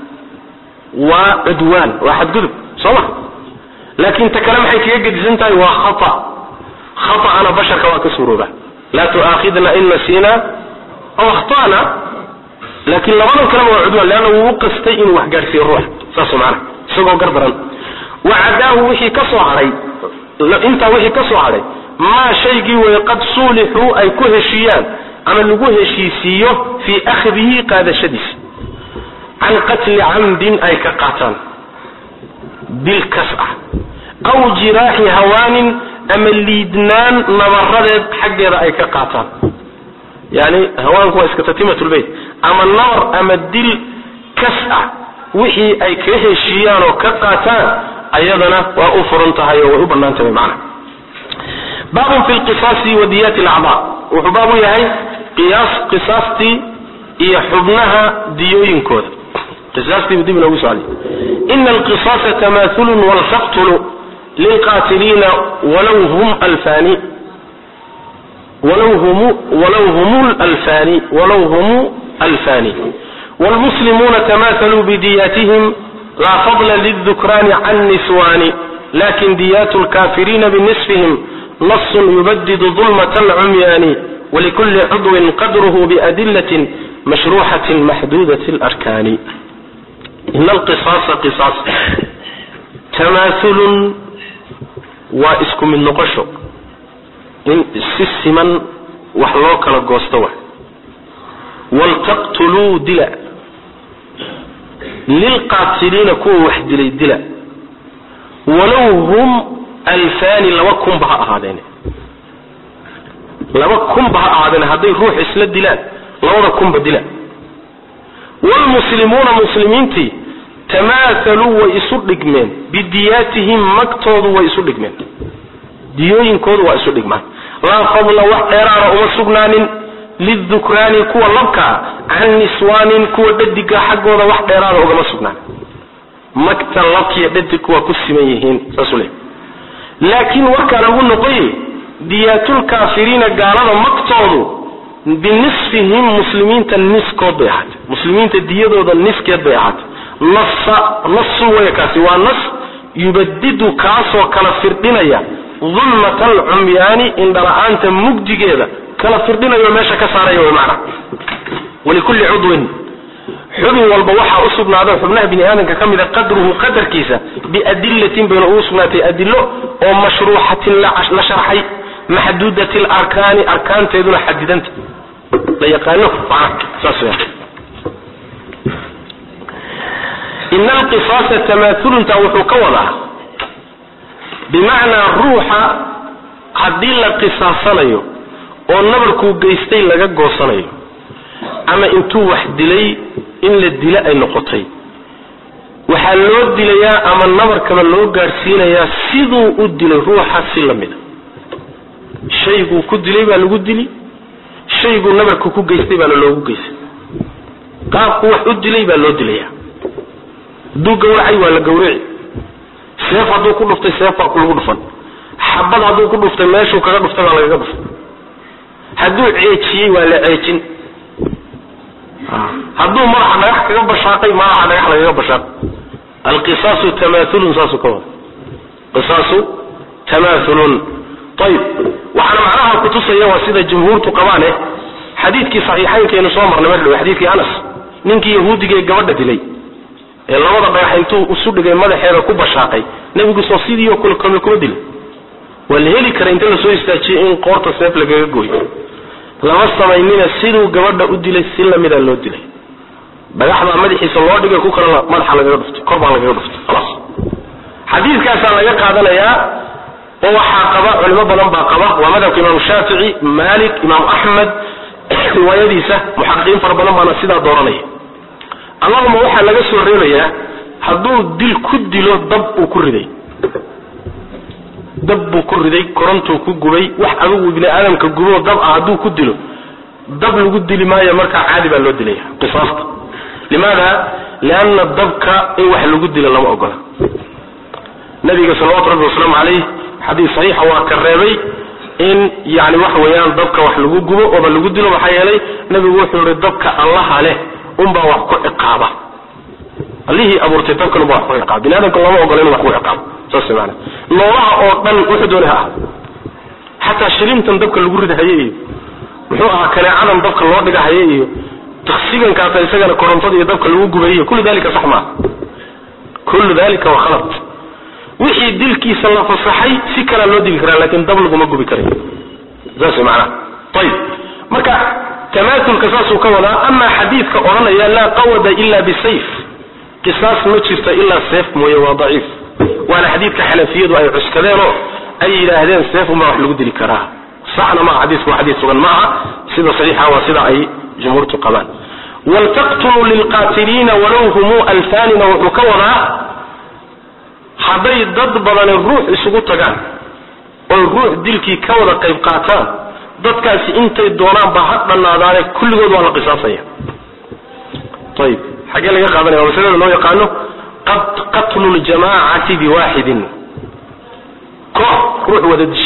Speaker 2: وعدوان واحد قدب صح لكن تكلم حيث يجد زنتاي وخطأ خطأ أنا بشر كواكسورو به لا تؤاخذنا إن نسينا أو أخطأنا لكن لوضو كلام وعدوان لأنه وقستين وحقار في الروح ساسو معنا سوقو قردرا وعداه وحي كسو علي انت وحي كسو علي ما شيء وقد صلحوا أي كهشيان أما لقوه شيسيه في أخذه قاد شديس عن قتل عمد أي كقاتل بالكسع أو جراح هوان أما الليدنان نمرد حق رأي كقاتل يعني هوان هو اسكتتيمة البيت أما النار أما الدل كسع وحي أي كهشيان وكقاتل أيضنا وأفرنتها وأبرنانتها معنا باب في القصاص وديات الأعضاء وحبابه يهي قصاصتي هي حبنها ديوين كود قصاصتي بدي من أبو سعلي إن القصاص تماثل والتقتل للقاتلين ولو هم ألفان ولو هم الفاني والمسلمون تماثلوا بدياتهم لا فضل للذكران عن نسوان لكن ديات الكافرين بنصفهم نص يبدد ظلمة العميان ولكل عضو قدره بأدلة مشروحة محدودة الأركان إن القصاص قصاص تماثل واسكم النقشو إن سسما وحلوك لقوستوى والتقتلوا دلا للقاتلين كو وحد لي دلا ولو هم الفان لوكم بها هذين هذي روح اسلا دلا لوكم بدلا والمسلمون مسلمينتي تماثلوا ويسدقمن بدياتهم مكتود ويسدقمن ديوين كود ويسدقمان لا فضل وحيرار وسغنان للذكران كو لبكا عن نسوان كو ددقا حقودا وحيرار وما سغنان مكتل لبكي ددق وكسميهين رسوله لكن وكان له نقي ديات الكافرين قالوا مكتود بنصفهم مسلمين النصف كود بيحات مسلمين الديادو النصف كود بيحات نص ويكاسي والنص يبدد كاسو كلا فردينيا ظلمة العميان إن درعانت مجدقيدا كلا فردينيا وماشا كساريا ومعنى ولكل عضو حبن والبوحة أصبنا هذا حبناه بني آدم كمذا قدره قدر كيسا بأدلة بين أصبنا أدلة ومشروحة لشرحي محدودة الأركان أركان تيدون حددنت لا يقالوه ساسويا إن القصاص تماثل توحو كوضع بمعنى الروح قدين لقصاصانيو ونبركو قيستين لغا قوصانيو أما انتو وحد لي إن للدلاء النقطي وحالو الدلاء أما النبر كما لو قارسين يا سيدو الدلاء روحا سلمنا شيء كدلي بقى لو دلي شيء نبركو قيستين بقى لو قيس قابكو وحد الدلاء بقى لو دليا دو قورعي ولا قورعي سيف هدو كل دفتي سيف كل دفن حبض هدو كل دفتي ماشي وكذا دفتي ولا كذا دفتي هدو عيتشي ولا عيتين هدو مرحة نجح كذا بشاقي مرحة نجح كذا بشاق القصاص تماثل ساسو كمان قصاص تماثل طيب وحنا معناها كتوسيا وسيدة الجمهور تقبانه حديث كي صحيحين كي نصامر نمرلو حديث كي أنس نينكي يهودي كي قبضت لي labada dhagax intuu u sudhigay madaxeeda ku bashaaqay nabigu soo sidii kul kuma dil wal heli kara inta la soo istaajiyay in qoorta seef laga gooyo lama samaynina sidoo gabadha u dilay si la mid ah loo dilay dhagaxda madaxiisa loo dhigay ku kala madaxa laga dhuftay kor baa laga dhuftay خلاص xadiiskaas laga qaadanaya oo waxa qaba culimo badan baa qaba waa madhabka Imam Shafi'i Malik Imam Ahmad riwaayadiisa muhaqqiqin far badan baa sida dooranaya اللهم وحا لغا سو ريبيا haduu dil ku dilo dab uu ku riday koronto ku gubay wax adigu ibn aadamka gubo dab haduu ku dilo dab lagu dili maayo marka caadi baa loo dilaya qisaasta limaada laana dabka in wax lagu dilo lama ogola nabiga sallallahu alayhi wasallam alayhi hadith sahih waa ka reebay in yaani wax weeyaan dabka wax lagu gubo oo lagu dilo waxa yeelay nabigu wuxuu yiri dabka Allah leh umba wax ku iqaaba alihi abuurtay dabkan wax ku iqaaba binaadamka lama ogoleen wax ku iqaaba soo sameeyay noolaha oo dhan wuxuu doonayaa hatta shirintan dabka lagu ridaayay wuxuu ahaa kale cadan dabka loo dhigahayay iyo taqsigan ka tahay isagana korontada iyo dabka lagu gubayo kullu dalika sax ma kullu dalika wa khalat wixii dilkiisa la fasaxay si kala loo dili karaa laakiin dab lagu ma gubi karay soo sameeyay طيب marka تماثل قصاص كولا أما حديث كأورنا يا لا قود إلا بسيف قصاص ما شفت إلا سيف مويه وضعيف وأنا حديث كحنفية وأي عسكرينه أي لهذين سيف وما راح لقد الكراهة صحنا مع حديث وحديث وغن معه سيدة صحيحة وسيدة أي جمهور كمان والتقتل للقاتلين ولو هم ألفان وكولا حبي ضد بدن الروح سقوط جان والروح دلكي كولا قيب قاتل dadkaasi intay doonaan ba had dhanaadaan kulligood waa la qisaasaya طيب حاجه laga qaadanaya wasalada loo yaqaano qatl al-jama'ati bi wahidin ruux wada dishay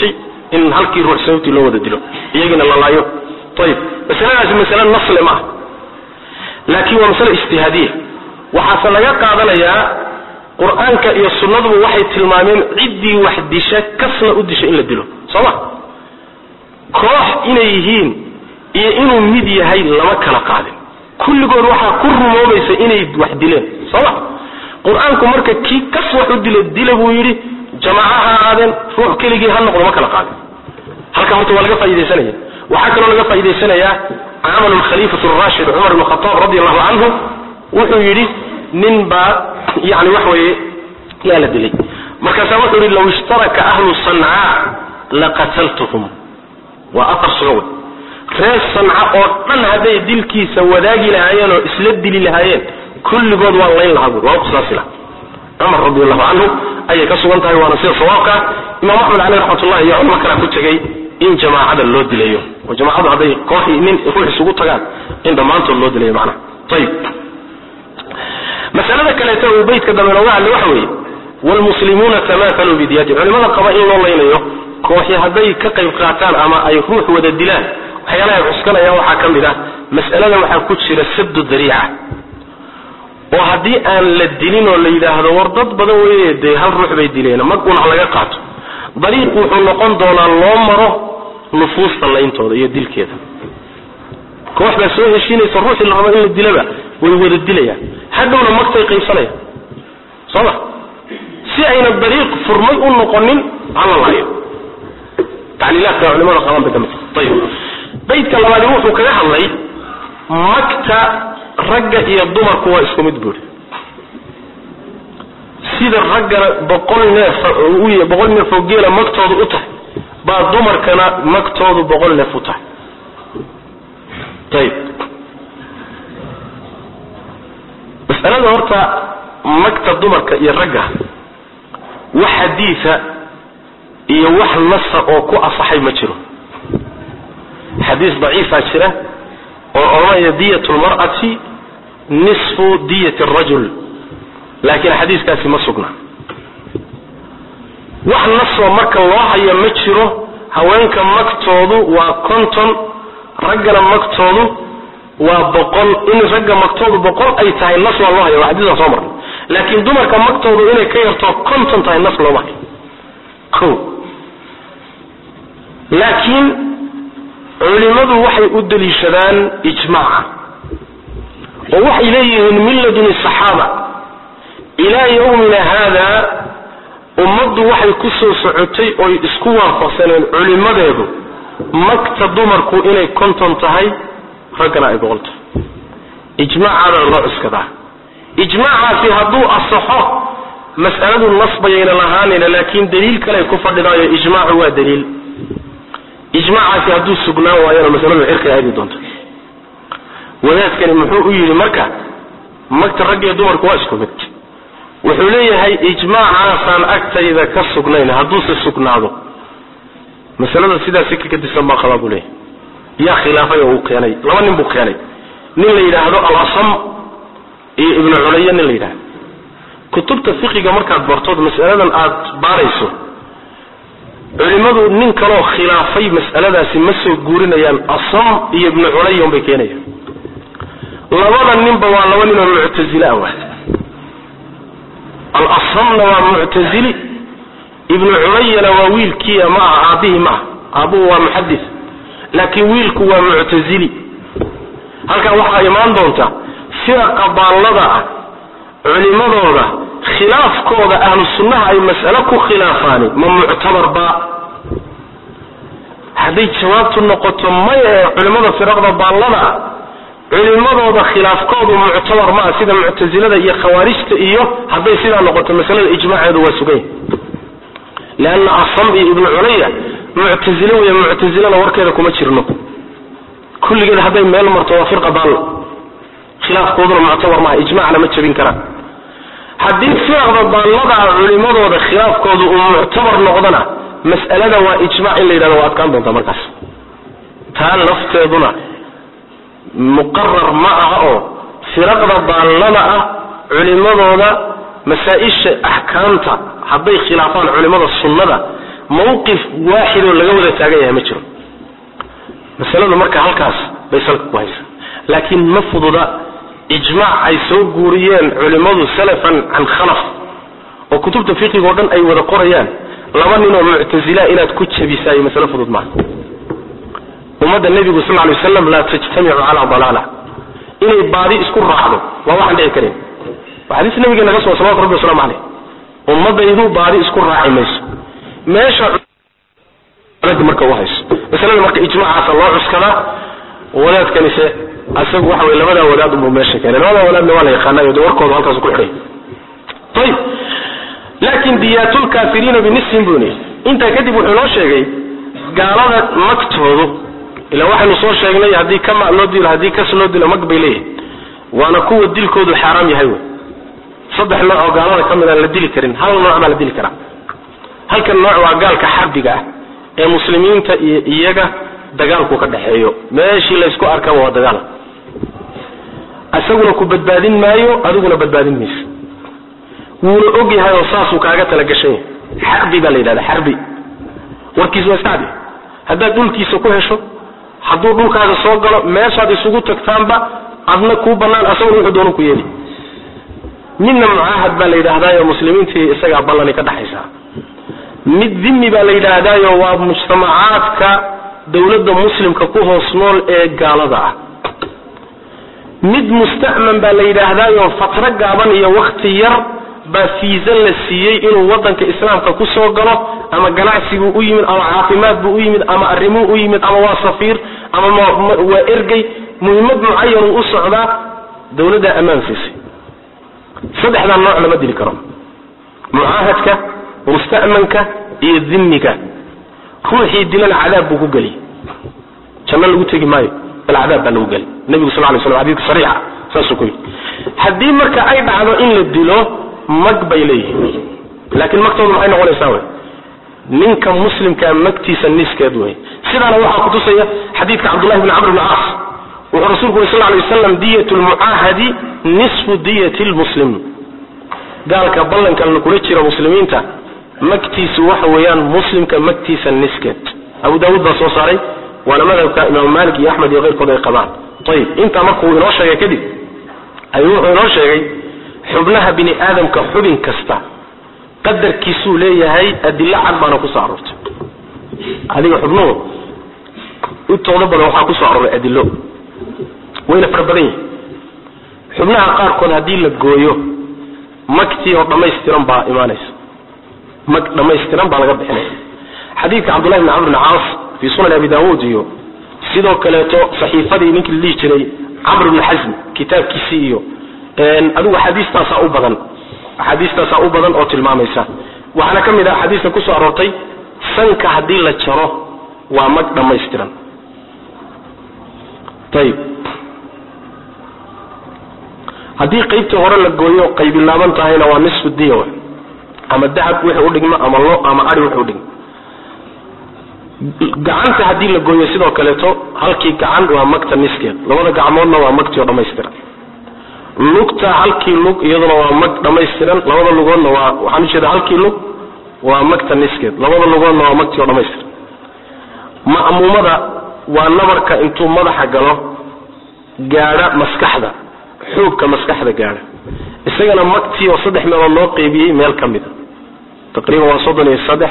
Speaker 2: in halkii ruux sababtii loo wada dilo iyagina la laayo طيب masaladaasi masala nasl ma laakiin waa masala ijtihaadiye waxa laga qaadanayaa quraanka iyo sunnadu waxay tilmaameen cidii wax disha kasna u disha in la dilo soma koox inay yihiin iyo inuu mid yahay lama kala qaadin kulligood waxa ku rumoobaysa inay wax dileen soma quraanku marka kii kas wax u dilay buu yiri jamaacaha aadan ruux keligii ha noqdo ma kala qaadin halka horta waa laga faa'iideysanaya waxa kale laga faa'iideysanaya amal al-khalifa ar-rashid Umar ibn Khattab radiyallahu anhu wuxuu yiri nin ba yaani wax weeye yaa la dilay marka wuxuu yiri law ishtaraka ahlu Sanaa la qataltuhum wa aqsaw rees Sanaa oo dhan haday dilkiisa wadaagi lahaayeen oo isla dili lahaayeen kulligood waa layn lahaa waa qisasila Umar radiyallahu anhu ay ka sugan tahay waana sida sawaabka Imam Ahmad alayhi rahmatullahi ya umma kala ku tagay in jamaacada loo dilayo oo jamaacadu haday koox nin ruux isugu tagaan in dhamaantood loo dilayo macna طيب مسألة كلمة وبيت كدام الوعد لوحوي والمسلمون تماثلوا بديات علماء قبائل الله ينيو كوحي هدي كقيب قاتان أما أي روح ودلان وحيانا يعسكنا يا وحاكم ذا مسألة وحا كتشر السد الذريعة وهدي أن للدلين ولا إذا هذا وردد بدوي دي هل روح بيدلين ما تكون على يقعد ضريق وحلقون دون الله مره نفوس الله ينتظر يدل كذا كوح بسوي شيء يصرف اللي عمل الدلبة ويود الدلية حتى ولا مقطع قيصلية صح سعين الطريق فرمي النقنين على الله تعليلات علماء القرآن بتمت طيب بيت كلام عليه وكذا الله مقطع رجع يضمر قوة اسمه مدبر سيد الرجع بقولنا فوقيلا مقطع قطع بعد ضمر كان مقطع بقولنا فتح طيب مسألة هرتا مكتب دمرك يرجع وحديثة يوح النص أو كو أصحي مجره حديث ضعيف أشره وأرى دية المرأة نصف دية الرجل لكن حديث كاسي مصقنا وح النص ومرك الله يمجره هوينك مكتوضه وكنتم رجل مكتوضه وبقول إن رجل مكتوضه بقول أي تاي النص والله وحديثا صمر لكن دمر كان مكتوضه إنه كيرتو كنتم تاي النص والله كو لكن علماء وحي أدلي شدان إجماعا ووحي إليه من لدن الصحابة إلى يومنا هذا أمد وحي كسو سعوتي أو إسكوا فصلا علماء ذهبوا مكتب دمركو إني كنتم تهي رقنا إبغلت إجماع على الرأس كذا إجماع في هدو الصحة مسألة النصب بين لهاننا لكن دليل كلا يكفر لذا إجماع هو دليل إجماع في هدو السجناء وأيضا مسألة العرق هذه دونت وذات كان محوق يجي مركع مكتب رقي دمركو أسكو بك وحوليه هي إجماع عاصان أكتر إذا كالسجنين هدو السجناء ذو مسألة سيدا سكة كدسان خلابوا ليه يا خلافة يوقياني لما نبوقياني نين ليلة هذا الأصم ابن عليا نين ليلة كتب تفقيق مركز برطود مسألة آد باريسو علماء نين كانوا خلافي مسألة سمسو قورنا يان أصم ابن عليا بكياني لما نبوا لما المعتزلة واحد الأصم نوى معتزلي ابن عليا نواويل كيا مع أبيه معه أبوه محدث لكن ويلك هو معتزلي هل كان وحا إيمان دونتا فرق بالله علماء دونتا خلاف كودا أهل السنة أي مسألة كو خلافاني من معتبر با حديث شوابت النقطة ما علماء فرق بالله علماء دونتا خلاف كودا معتبر ما سيدا معتزلة إيا خوارجت إيو حديث سيدا نقطة مسألة الإجماع هذا وسقين لأن أصلا ابن عليا معتزلة ويا معتزلة وركذا كما تشرنو كل كده هذا ميل مرتوى فرقة ضال خلاف قدر معتبر مع إجماع على ما تشرين كلام حديث فرقة ضال لضع علماء وده خلاف قدر معتبر نقضنا مسألة وإجماع اللي إذا وقت كان ضد مركز تعال نفترضنا مقرر معه فرقة ضال لضع علماء وده مسائش أحكامته حبي خلافان علماء السنة mawqif waaxid oo laga wada taagan yahay ma jiro masaladu marka halkaas bay salka ku haysaa laakiin ma fududa ijmaac ay soo guuriyeen culimadu salafan can khalaf oo kutubta fiqiga oo dhan ay wada qorayaan laba nin oo mu'tazila inaad ku jabisay mas'ala fudud ma umada nabiga sallallahu alayhi wasallam la tajtami'u ala dalala inay baadi isku raacdo waa waxaan dhici karin waxaadis nabiga naga soo sallallahu alayhi wasallam ummadaydu baadi isku raaci mayso meesha marka waxayso masalada marka ijmaacaas loo cuskada walaad kanise asagu waxa way labada walaad u meesha keenay labada walaad waa la yaqaanay warkooda halkaas ku xidhay طيب laakin diyatul kaafiriina binisbin buni inta kadib wuxuu noo sheegay gaalada magtoodu ila waxaanu soo sheegnay hadii kama loo dilo hadii kas loo dilo magbeelay waana kuwa dilkoodu xaraam yahay saddex nooc oo gaalada kamid ah la dili karin hal nooc baa la dili karaa halkan nooc waa gaalka xarbiga ah ee muslimiinta iyo iyaga dagaalku ka dhaxeeyo meeshii la isku arkaa waa dagaal asaguna ku badbaadin maayo adiguna badbaadin mayso wuu og yahay oo saasuu kaaga tala gashay xarbi baa la yiraahdaa xarbi warkiisu waa saadi hadaa dhulkiisa ku hesho haduu dhulkaaga soo galo meeshaad isugu tagtaanba adna ku banaan asaguna wuxuu doono ku yeeli midna muahad baa la yiraahdaa muslimiinta isaga ballan ka dhaxaysa mid dhimmi baa la yiraahdaa waa mujtamacaadka dawladda muslimka ku hoos nool ee gaalada ah mid musta'man baa la yiraahdaa fatro gaaban iyo waqti yar baa fiisan la siiyay inuu wadanka islaamka ku soo galo ama ganacsigu u yimid ama caafimaad buu u yimid ama arrimo u yimid ama waa safiir ama waa ergay muhiimad muayyan u socda dawladda amaan siisay saddexdan nooc lama dili karo muahadka musta'manka iyo dhimmiga ruuxii dilan cadaab buu ku gali janna lagu tagi maayo العذاب baa lagu gali nabiga sallallahu alayhi wasallam hadith sariixa saasoo ku hadii marka ay dhacdo in la dilo mag bay leeyihiin laakiin magtoodu maxay noqonaysaa way ninka muslimka magtiisa niskeed way sidana waxa ku tusaya xadiidka Abdullah ibn Amr ibn As wuxuu rasuulku sallallahu alayhi wasallam diyatul muahadi nisfu diyatil muslim galka ballanka la kula jiro muslimiinta magtiisu waxa weeyaan muslimka magtiisa niskeed Abu Daawud baa soo saaray وانا مذهب امام مالك يا احمد غير كده قبان طيب انت markuu inoo sheegay kadib ayuu inoo sheegay xubnaha bini aadam ka xubin kasta qadarkiisu leeyahay adilla cad bana ku saarto adiga xubnuhu u toodo badan waxa ku saaray adillo wayna farbadan xubnaha qaar kood hadii la gooyo magti oo dhameystiran baa iimaanaysa mag dhameystiran baa laga bixinay xadiidka Abdullah ibn Amr ibn As في سنن أبي داود سيدو كلاته صحيفة نك اللي جري عمرو بن حزم كتاب كيسيو أدو حديث تاسع بدن أو تلماميسا وأنا كم إذا حديث كوسو أروتي سنك هدي لتشره ومقدم ما يسترن طيب هدي قيبت ورا للجويو قيب اللامن تهينا ونصف الديو أما الذهب وحي ودقما أما الله أما أري وحي ودقما gacanta hadii la gooyo sidoo kale to halkii gacan waa magta niskeed labada gacmoodna waa magti oo dhameystiran lugta halkii lug iyaduna waa mag dhameystiran labada lugoodna waa waxaan jeedaa halkii lug waa magta niskeed labada lugoodna waa magti oo dhameystiran ma'muumada waa nabarka intuu madaxa galo gaara maskaxda xoogka maskaxda gaara isagana magti oo saddex meelood loo qaybiyay meel kamid ah taqriiban waa 33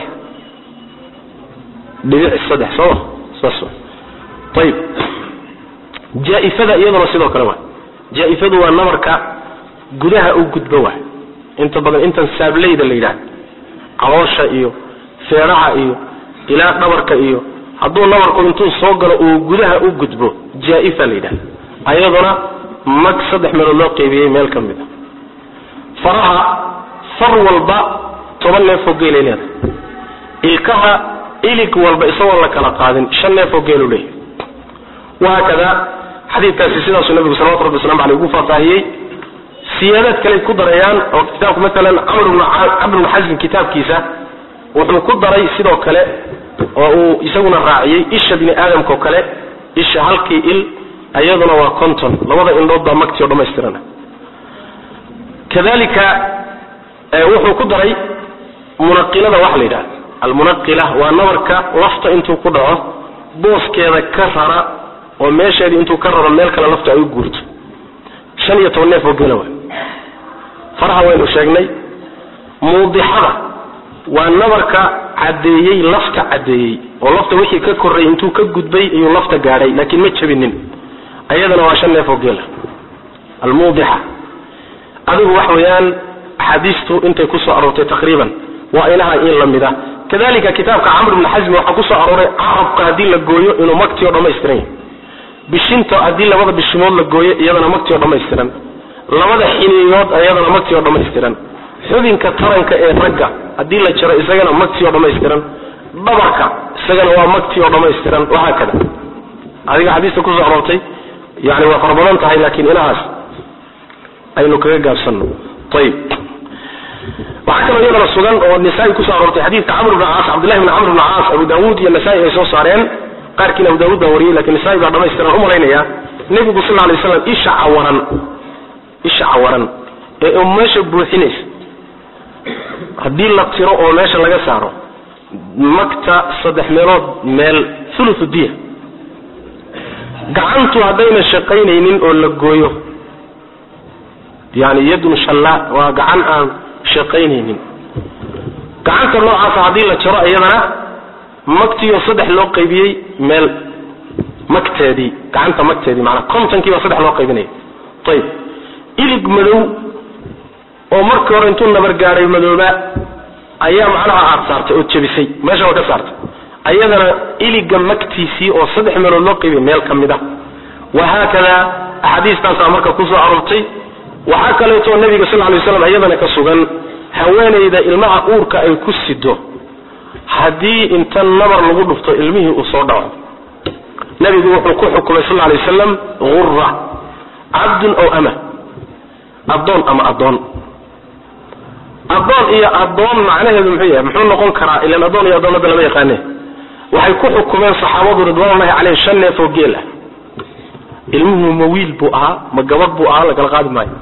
Speaker 2: دبيع الصدح صح طيب جائفة يضرب سيدو كلام جائفة هو النمرك جدها أو جدبوه أنت بدل أنت السابليد اللي يلعب عواشة إيو سرعة إيو إلى نمرك إيو هذول نمرك أنتم صقر أو جدها أو جدبوه جائفة اللي يلعب أيضا مقصد من الله قبيه ملك منه فرها فر والباء تملي فوق ليلة الكها إليك والبئسوا ولا كلا قادم شنّا فوقيلوا ليه وهكذا حديث تأسيسنا سنة النبي صلى الله عليه وسلم على وقوفة طاهية سيادة كلام كدريان أو كتاب مثلا عمرو بن حزم كتاب كيسة وحن كدري سيدو كلا أو يسوون الراعي إيش بني آدم كوكلا إيش هالكي أيضا وكنتم لوضع إن ضد مكتي وضم يسترنا كذلك وحن كدري منقلة وحليدا almunaqila waa nabarka lafta intuu ku dhaco booskeeda ka rara oo meesheedii intuu ka raro meel kale lafta ay u guurto 15 neef oo geela faraha waynu sheegnay muudixada waa nabarka cadeeyay lafta cadeeyay oo lafta wixii ka koray intuu ka gudbay iyo lafta gaaray laakiin ma jabinin ayadana waa 5 neef oo geela almuudixa adigu wax weeyaan xadiistu intay ku soo aroortay taqriiban waa ilaha in lamida kadalika kitaabka Amr ibn Hazm waxa ku soo arooray carabka hadii la gooyo inuu magtiyo dhameystiran bishinta hadii labada bishimood la gooyo iyadana magtiyo dhameystiran labada xiniyood ayadana magtiyo dhameystiran xubinka taranka ee ragga hadii la jiro isagana magtiyo dhameystiran dhabarka isagana waa magtiyo dhameystiran waxa kada adiga xadiiska ku soo aroortay yani waa farbadan tahay laakiin ilahaas aynu kaga gaabsano طيب وحكم يقول السودان والنسائي كسر رتي حديث عمرو بن العاص عبد الله بن عمرو بن العاص ابو داوود يا النسائي يسوع صارين قال كنا ابو داوود دوري لكن النسائي بعد ما يستر عمرين يا النبي صلى الله عليه وسلم ايش عورن ماشي بوحينيس hadii la tiro oo meesha laga saaro makta 3 meelood meel thuluth diya gacantu hadayna shaqaynaynin oo la gooyo يعني يد شلاء وقعن aan shaqaynaynin gacanta noocaas hadii la jiro iyadana magtiyo 3 loo qaybiyay meel magteedii gacanta magteedii macna kontankii waa 3 loo qaybinay طيب ilig madow oo markii hore intuu nabar gaaray madooba ayaa macnaha aad saartay oo jabisay meesha waa ka saartay ayadana iliga magtiisii oo 3 meelood loo qaybiyay meel kamida وهكذا احاديثtaas marka ku soo aroortay waxa kale oo nabiga sallallahu alayhi wasallam ayadana ka sugan haweeneyda ilmaha uurka ay ku sido hadii inta nabar lagu dhufto ilmihii uu soo dhaco nabigu wuxuu ku xukumay sallallahu alayhi wasallam ghurra abd aw ama adon ama adon iyo adon macnaheedu muxuu noqon karaa ila adon iyo adon lama yaqaanay waxay ku xukumeen saxaabadu ridwanullahi alayhi shanneef oo geel ilmuhu mawiil buu ahaa ma gabadh buu ahaa la kala qaadi maayo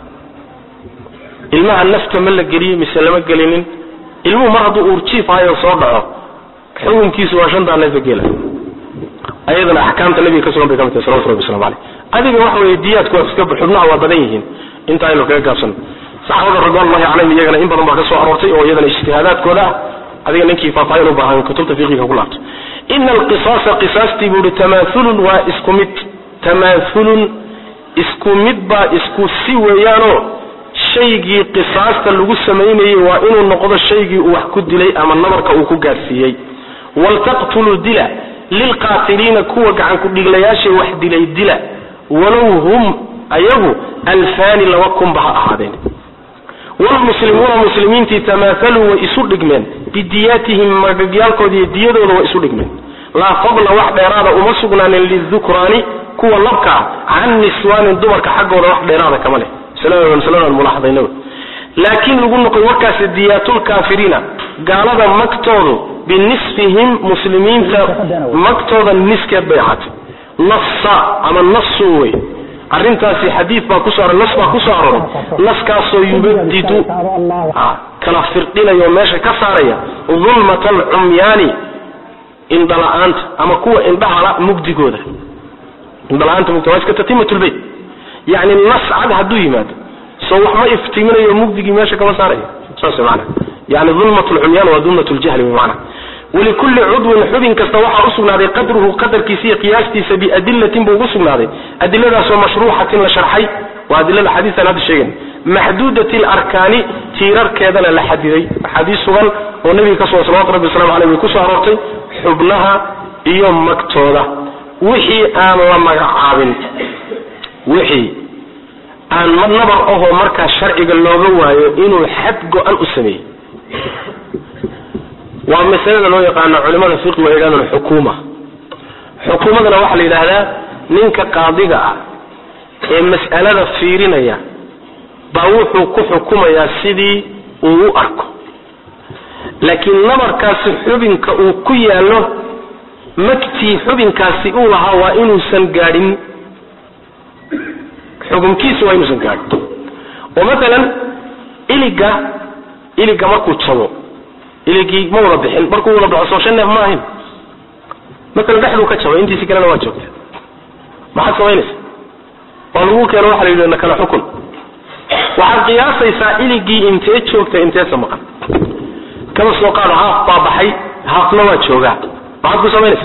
Speaker 2: ilmaha nafta ma la geliyo mise lama gelinin ilmuhu mar hadduu uurjiif hayo soo dhaco xukunkiisu waa 5 neef oo geel ayadana ahkaamta nabiga ka soo bay kamid sallallahu alayhi wasallam adiga wax way diyaadku iska xubnaha waa badan yihiin inta ay loo kaga gaabsan saxaabada ridwanullahi alayhim iyagana in badan baa ka soo aroortay oo iyadana ijtihaadaadkooda adiga ninkii faafaayo u baahan kutubta fiqiga ku laabto in alqisas qisasti bu tamathul wa iskumit تماثل isku midba isku si weeyano shaygii qisaasta lagu sameeyay waa inuu noqdo shaygii uu wax ku dilay ama nabarka uu ku gaarsiiyay wal taqtulu dila lil qatilina kuwa gacan ku dhiglayaasha wax dilay dila walaw hum ayagu alfani lawakum baha ahadeen wal muslimuna muslimiinti tamathalu wa isu dhigmeen bidiyatihim magayalkoodii diyadooda wa isu dhigmeen la fadla wax dheeraada uma sugnaanin lidhukrani kuwa labka aan niswaan dumarka xaqooda wax dheeraada kama leh sallallahu mulahadayna laakiin lagu noqon warkaas diyatul kaafirina gaalada magtoodu binisfihim muslimiinta magtooda niskeed bay ahaatay nafsa ama nafsuwi arintaasi xadiis baa ku soo nas baa ku soo aroray naskaasoo yubdidu kala firdinayo meesha ka saaraya dhulmatal umyani indalaant ama kuwa indhaha mugdigooda indalaanta mugtawaska tatimatul bayt yani nas ad hadu yimaado soo wax ma iftiiminayo mugdigi meesha kama saarayo saas macna yani dhulmatul umyan wa dhulmatul jahl macna ولكل عضو حبن كستوحى أصبنا قدره قدر كيسي قياستي سبي أدلة بوغسنا أدلة سو مشروحة لشرحي وأدلة الحديث هذا الشيء محدودة الأركان تيرار كذا لحديثي حديث سؤال والنبي كسر صلى الله عليه وسلم عليه كسر رأتي حبنها يوم مكتوبة وحي آن وما عابن وحي آن من نظر أهو مركز شرعي قال له إنه حد أن أسمي ومثلا لو يقال علماء الفقه ويقال الحكومة حكومتنا واحد لهذا منك قاضية المسألة فيرينيا باوحو كحكومة يا سيدي وأركو لكن نمر كاسي حبن كأوكيا له مكتي حبن كاسي أولها وإنو سنقارن حكم كيس وإنو سنقارن ومثلا إليقا مكو تصنو iligii ma wada bixin markuu wada baxo soo shan neef ma ahayn مثلا dhexdu ka jabay intiisi kalena waa joogta maxaa sameynaysa waa lagu keeno waxa la yiraahdo kala xukun waxa qiyaasaysa iligii intee joogta intee samaqan kama soo qaad haaf baabaxay haafna waa jooga maxaad ku sameynaysa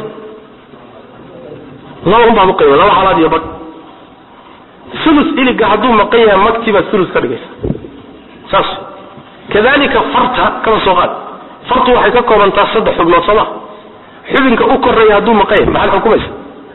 Speaker 2: laba baa qeyb laba xalaad iyo bad sulus iliga haduu maqaya maktiba sulus ka dhigaysa saas kadalika farta kama soo qaad fartu waxay ka koobantaa saddex xubnood sama xubinka u koreeya haduu maqay maxaa xukumaysa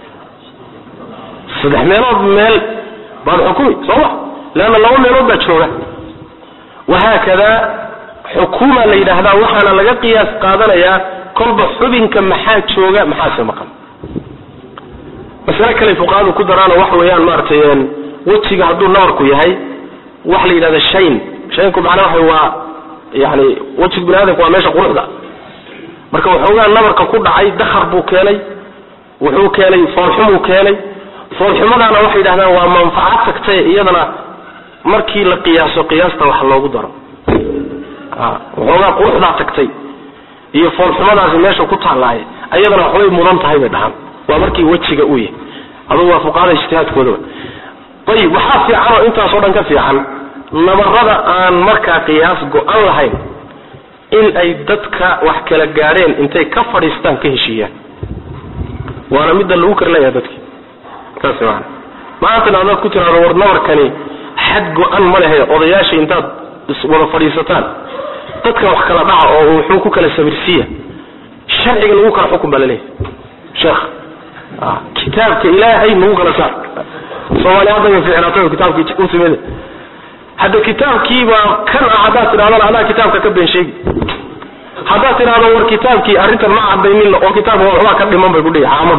Speaker 2: saddex meelood meel baa xukumi soo laana laba meelood baa jooga وهكذا حكومه la yiraahdaa waxaana laga qiyaas qaadanaya kolba xubinka maxaa jooga maxaa maqan masala kale fuqaadu ku daraan wax weeyaan maartayeen wajiga haduu nabarku yahay wax la yiraahdo shaynku macnaheedu waa yaani wajiga bini'aadamku waa meesha quruxda marka waxoogaa nabarka ku dhacay dakhar buu keenay wuxuu keenay foolxumu keenay foolxumadana waxay yiraahdaan waa manfaacad tagtay iyadana markii la qiyaaso qiyaasta wax loogu daro waxoogaa quruxda tagtay iyo foolxumadaasi meesha ku taalaay iyadana waxay mudan tahay bay dhahan waa markii wajiga uu yahay adoo waa fuqaada ijtihaadkooda طيب waxa fiican oo intaas oo dhan ka fiican nabarada aan marka qiyaas go'an lahayn in ay dadka wax kala gaareen intay ka fadhiistaan ka heshiiyaan waana mid lagu karlaya dadka taas ma aad ku tiraado war nabarkani xad go'an ma leeyahay odayaasha intaad wada fadhiisataan dadka wax kala dhaca oo wuxuu ku kala sabirsiya sharciga lagu kala xukun baa leeyahay sheekh kitaabka ilaahay lagu kala saar Soomaaliya hadda fiicnaato kitaabkii uu sameeyay hada kitaabkii ba kan ahadaa tiraahdo ana kitaabka ka been sheegi hada tiraahdo war kitaabkii arintan ma cadaynin oo kitaabka waxa ka dhiman bay ku dhigay caamad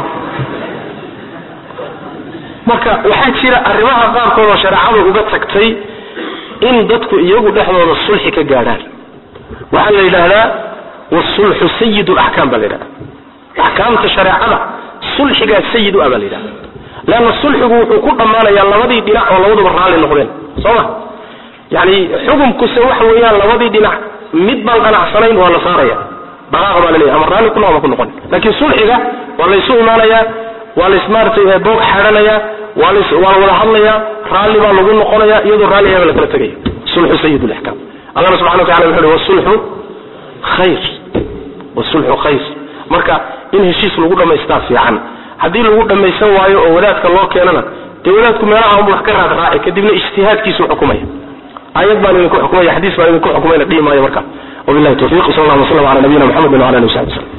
Speaker 2: marka waxa jira arrimaha qaarkood oo shariicadu uga tagtay in dadku iyagu dhexdooda sulxi ka gaaraan waxa la yiraahdaa wasulhu sayyidul ahkam bal yiraahdaa ahkamta shariicada sulxiga sayyidu abalida لأن الصلح هو كل ضمانيا لودي دينع ولودي برالي نقولين صح يعني حكم كسوح ويا لودي دينع مدبل أنا حصلين ولا صاريا بغاهم على ليه أمراني كلهم ما كنا نقول لكن صلح إذا ولا يسوء ماليا ولا سمارت بوق حرنيا ولا حليا رالي ما نقول نقوليا يدور رالي ولا كلا تجي صلح سيد الأحكام الله سبحانه وتعالى يقول والصلح خير والصلح خير مركا إن هالشيء نقول ما يستعفي عنه hadii lagu dhamaysan waayo oo wadaadka loo keenana dawladku meelaha uu wax ka raacay kadibna ijtihaadkiisu xukumaya ayad baan idin ku xukumaya xadiis baan idin ku xukumayna dhiimaayo marka wabillahi tawfiiq sallallahu alayhi wa sallam ala nabiyina muhammad wa ala alihi wa sahbihi